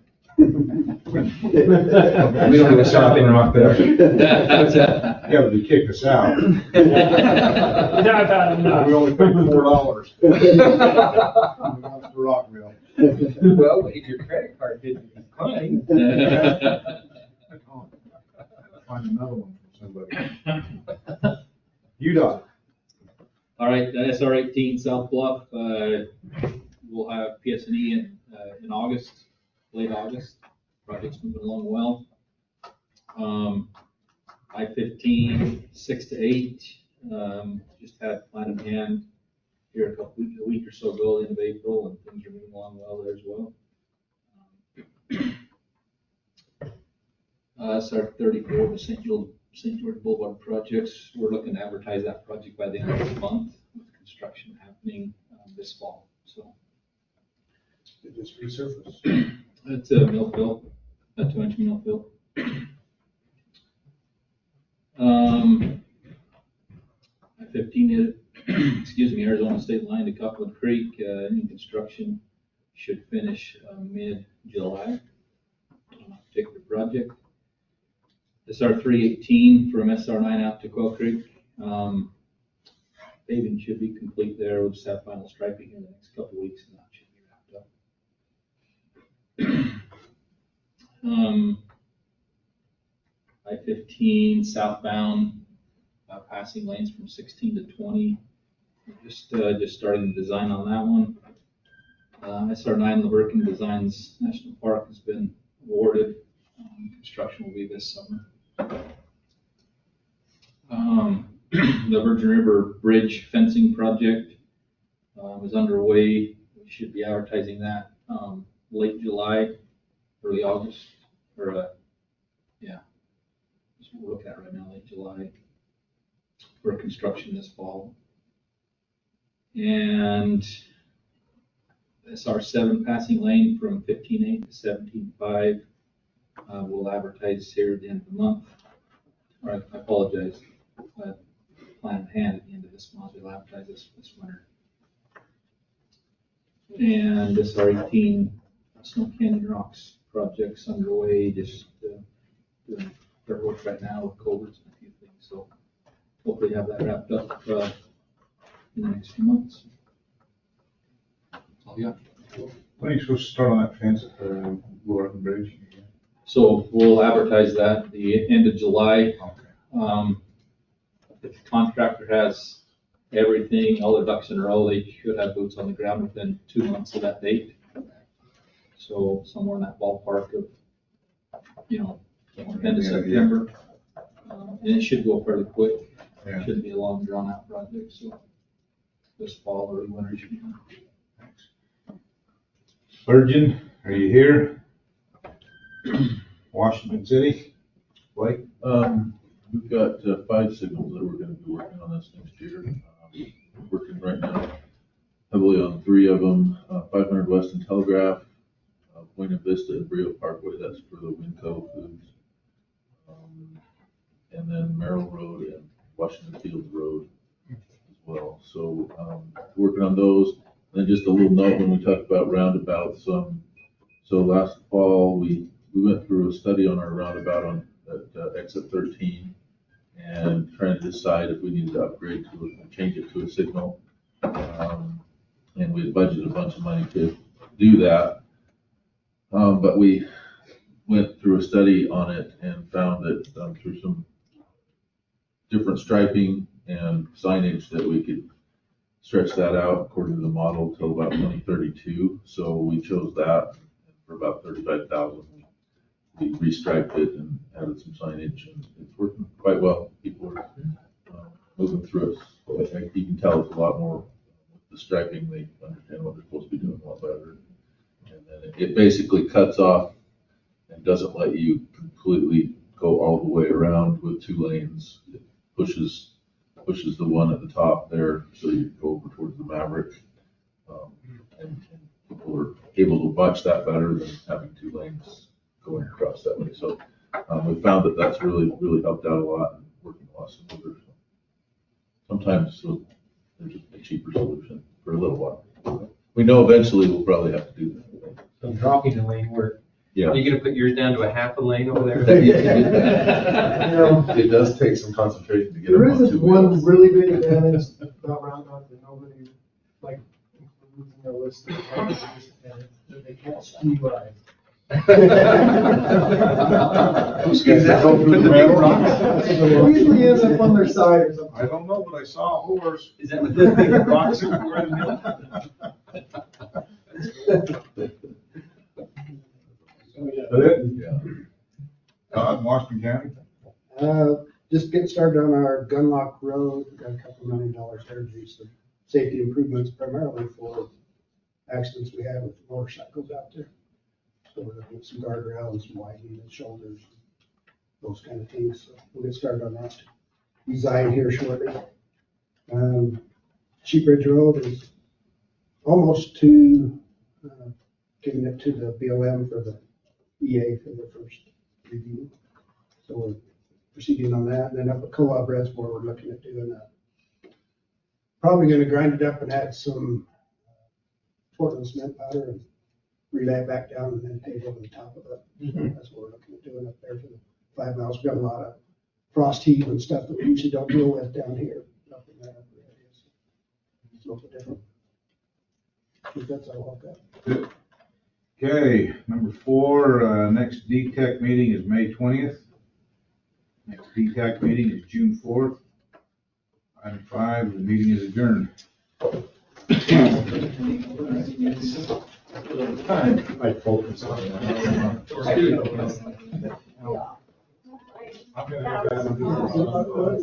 [SPEAKER 2] We don't even stop in Rockville. What's that?
[SPEAKER 3] Yeah, but they kicked us out.
[SPEAKER 11] Yeah, I've had enough.
[SPEAKER 3] We only paid $4. We went to Rockville.
[SPEAKER 2] Well, if your credit card didn't decline.
[SPEAKER 3] Find another one from somebody. UDOT.
[SPEAKER 21] All right, SR 18 South Bluff, we'll have PS&E in August, late August. Project's moving along well. I-15, 6 to 8, just had plan in hand here a week or so ago, end of April, and things are moving along well there as well. SR 34, the St. George Boulevard projects, we're looking to advertise that project by the end of the month, with construction happening this fall. So
[SPEAKER 3] It just resurfaced.
[SPEAKER 21] it's a mill fill, a 2-inch mill fill. I-15, excuse me, Arizona State Line to Coupland Creek, in construction should finish mid-July on that particular project. SR 318 from SR 9 out to Quail Creek. Paving should be complete there. We'll just have final striping in the next couple of weeks and that should be wrapped up. I-15 southbound, passing lanes from 16 to 20. Just starting the design on that one. SR 9 Laverkin Designs National Park has been awarded. Construction will be this summer. The Virgin River Bridge fencing project is underway. We should be advertising that late July, early August, or yeah, that's what we're looking at right now, late July, for construction this fall. And SR 7 passing lane from 15.8 to 17.5. We'll advertise here at the end of the month. All right, I apologize. Plan in hand at the end of this month. We'll advertise this winter. And SR 18 Snow Canyon Rocks projects underway. Just doing their work right now with culverts and a few things. So hopefully have that wrapped up in the next few months. Oh yeah.
[SPEAKER 3] When are you supposed to start on that fence at the Laverkin Bridge?
[SPEAKER 21] So we'll advertise that the end of July. If the contractor has everything, all their ducks in a row, they should have boots on the ground within 2 months of that date. So somewhere in that ballpark of, end of September. And it should go fairly quick.
[SPEAKER 3] Yeah.
[SPEAKER 21] Shouldn't be a long drawn out project. So this fall or winter should be done.
[SPEAKER 3] Virgin, are you here? Washington City, Blake?
[SPEAKER 10] We've got 5 signals that we're going to be working on this next year. Working right now heavily on 3 of them. 500 Weston Telegraph, Buena Vista and Brio Parkway, that's for the Winco Foods. And then Merrill Road and Washington Fields Road as well. So working on those. And then just a little note when we talk about roundabouts. So last fall we went through a study on our roundabout at exit 13 and trying to decide if we needed to upgrade to it, change it to a signal. And we had budgeted a bunch of money to do that. But we went through a study on it and found that through some different striping and signage that we could stretch that out according to the model till about 2032. So we chose that for about $35,000. We restriped it and added some signage, and it's working quite well. People are moving through it. I think you can tell it's a lot more with the striping. They understand what they're supposed to be doing a lot better. And then it basically cuts off and doesn't let you completely go all the way around with 2 lanes. It pushes pushes the one at the top there, so you go over towards the Maverick. And people are able to watch that better than having two lanes going across that way. So we found that that's really helped out a lot and working a lot smoother. So sometimes there's a cheaper solution for a little while. We know eventually we'll probably have to do that.
[SPEAKER 2] So dropping the lane work.
[SPEAKER 10] Yeah.
[SPEAKER 2] Are you gonna put yours down to a half a lane over there?
[SPEAKER 10] It does take some concentration to get
[SPEAKER 5] There
[SPEAKER 10] them on
[SPEAKER 5] isn't
[SPEAKER 10] two
[SPEAKER 5] one
[SPEAKER 10] wheels.
[SPEAKER 5] really big advantage about Roundup that nobody, like, includes in their list of advantages, that they can't ski ride.
[SPEAKER 3] Who's got that go through the metal?
[SPEAKER 5] It usually ends up on their side or something.
[SPEAKER 3] I don't know, but I saw a horse.
[SPEAKER 2] Is that what the big
[SPEAKER 3] rocks everywhere in the middle? Is that it?
[SPEAKER 10] Yeah.
[SPEAKER 3] Todd, Washington County?
[SPEAKER 12] Just getting started on our Gunlock Road, got a couple $1 million there, do some safety improvements primarily for accidents we have with motorcycles out there. So we're looking at some guardrails and some widening and shoulders, those kind of things, so we'll get started on that. Design here shortly. Sheep Ridge Road is almost to giving it to the BLM for the EA for the first review. So we're proceeding on that. And then up at Co-op Reservoir, we're looking at doing probably going to grind it up and add some Portland cement powder and relay it back down and then pave over the top of it. So that's what we're looking at doing up there for the 5 miles. We've got a lot of frost heave and stuff that we usually don't deal with down here. Up in that upper area. So it's a little different. I think that's all I've got.
[SPEAKER 3] Good. Okay, number 4, next DTEC meeting is May 20th. Next DTEC meeting is June 4th. Item 5, the meeting is adjourned.
[SPEAKER 4] I focus on that.
[SPEAKER 3] I'm gonna go down and do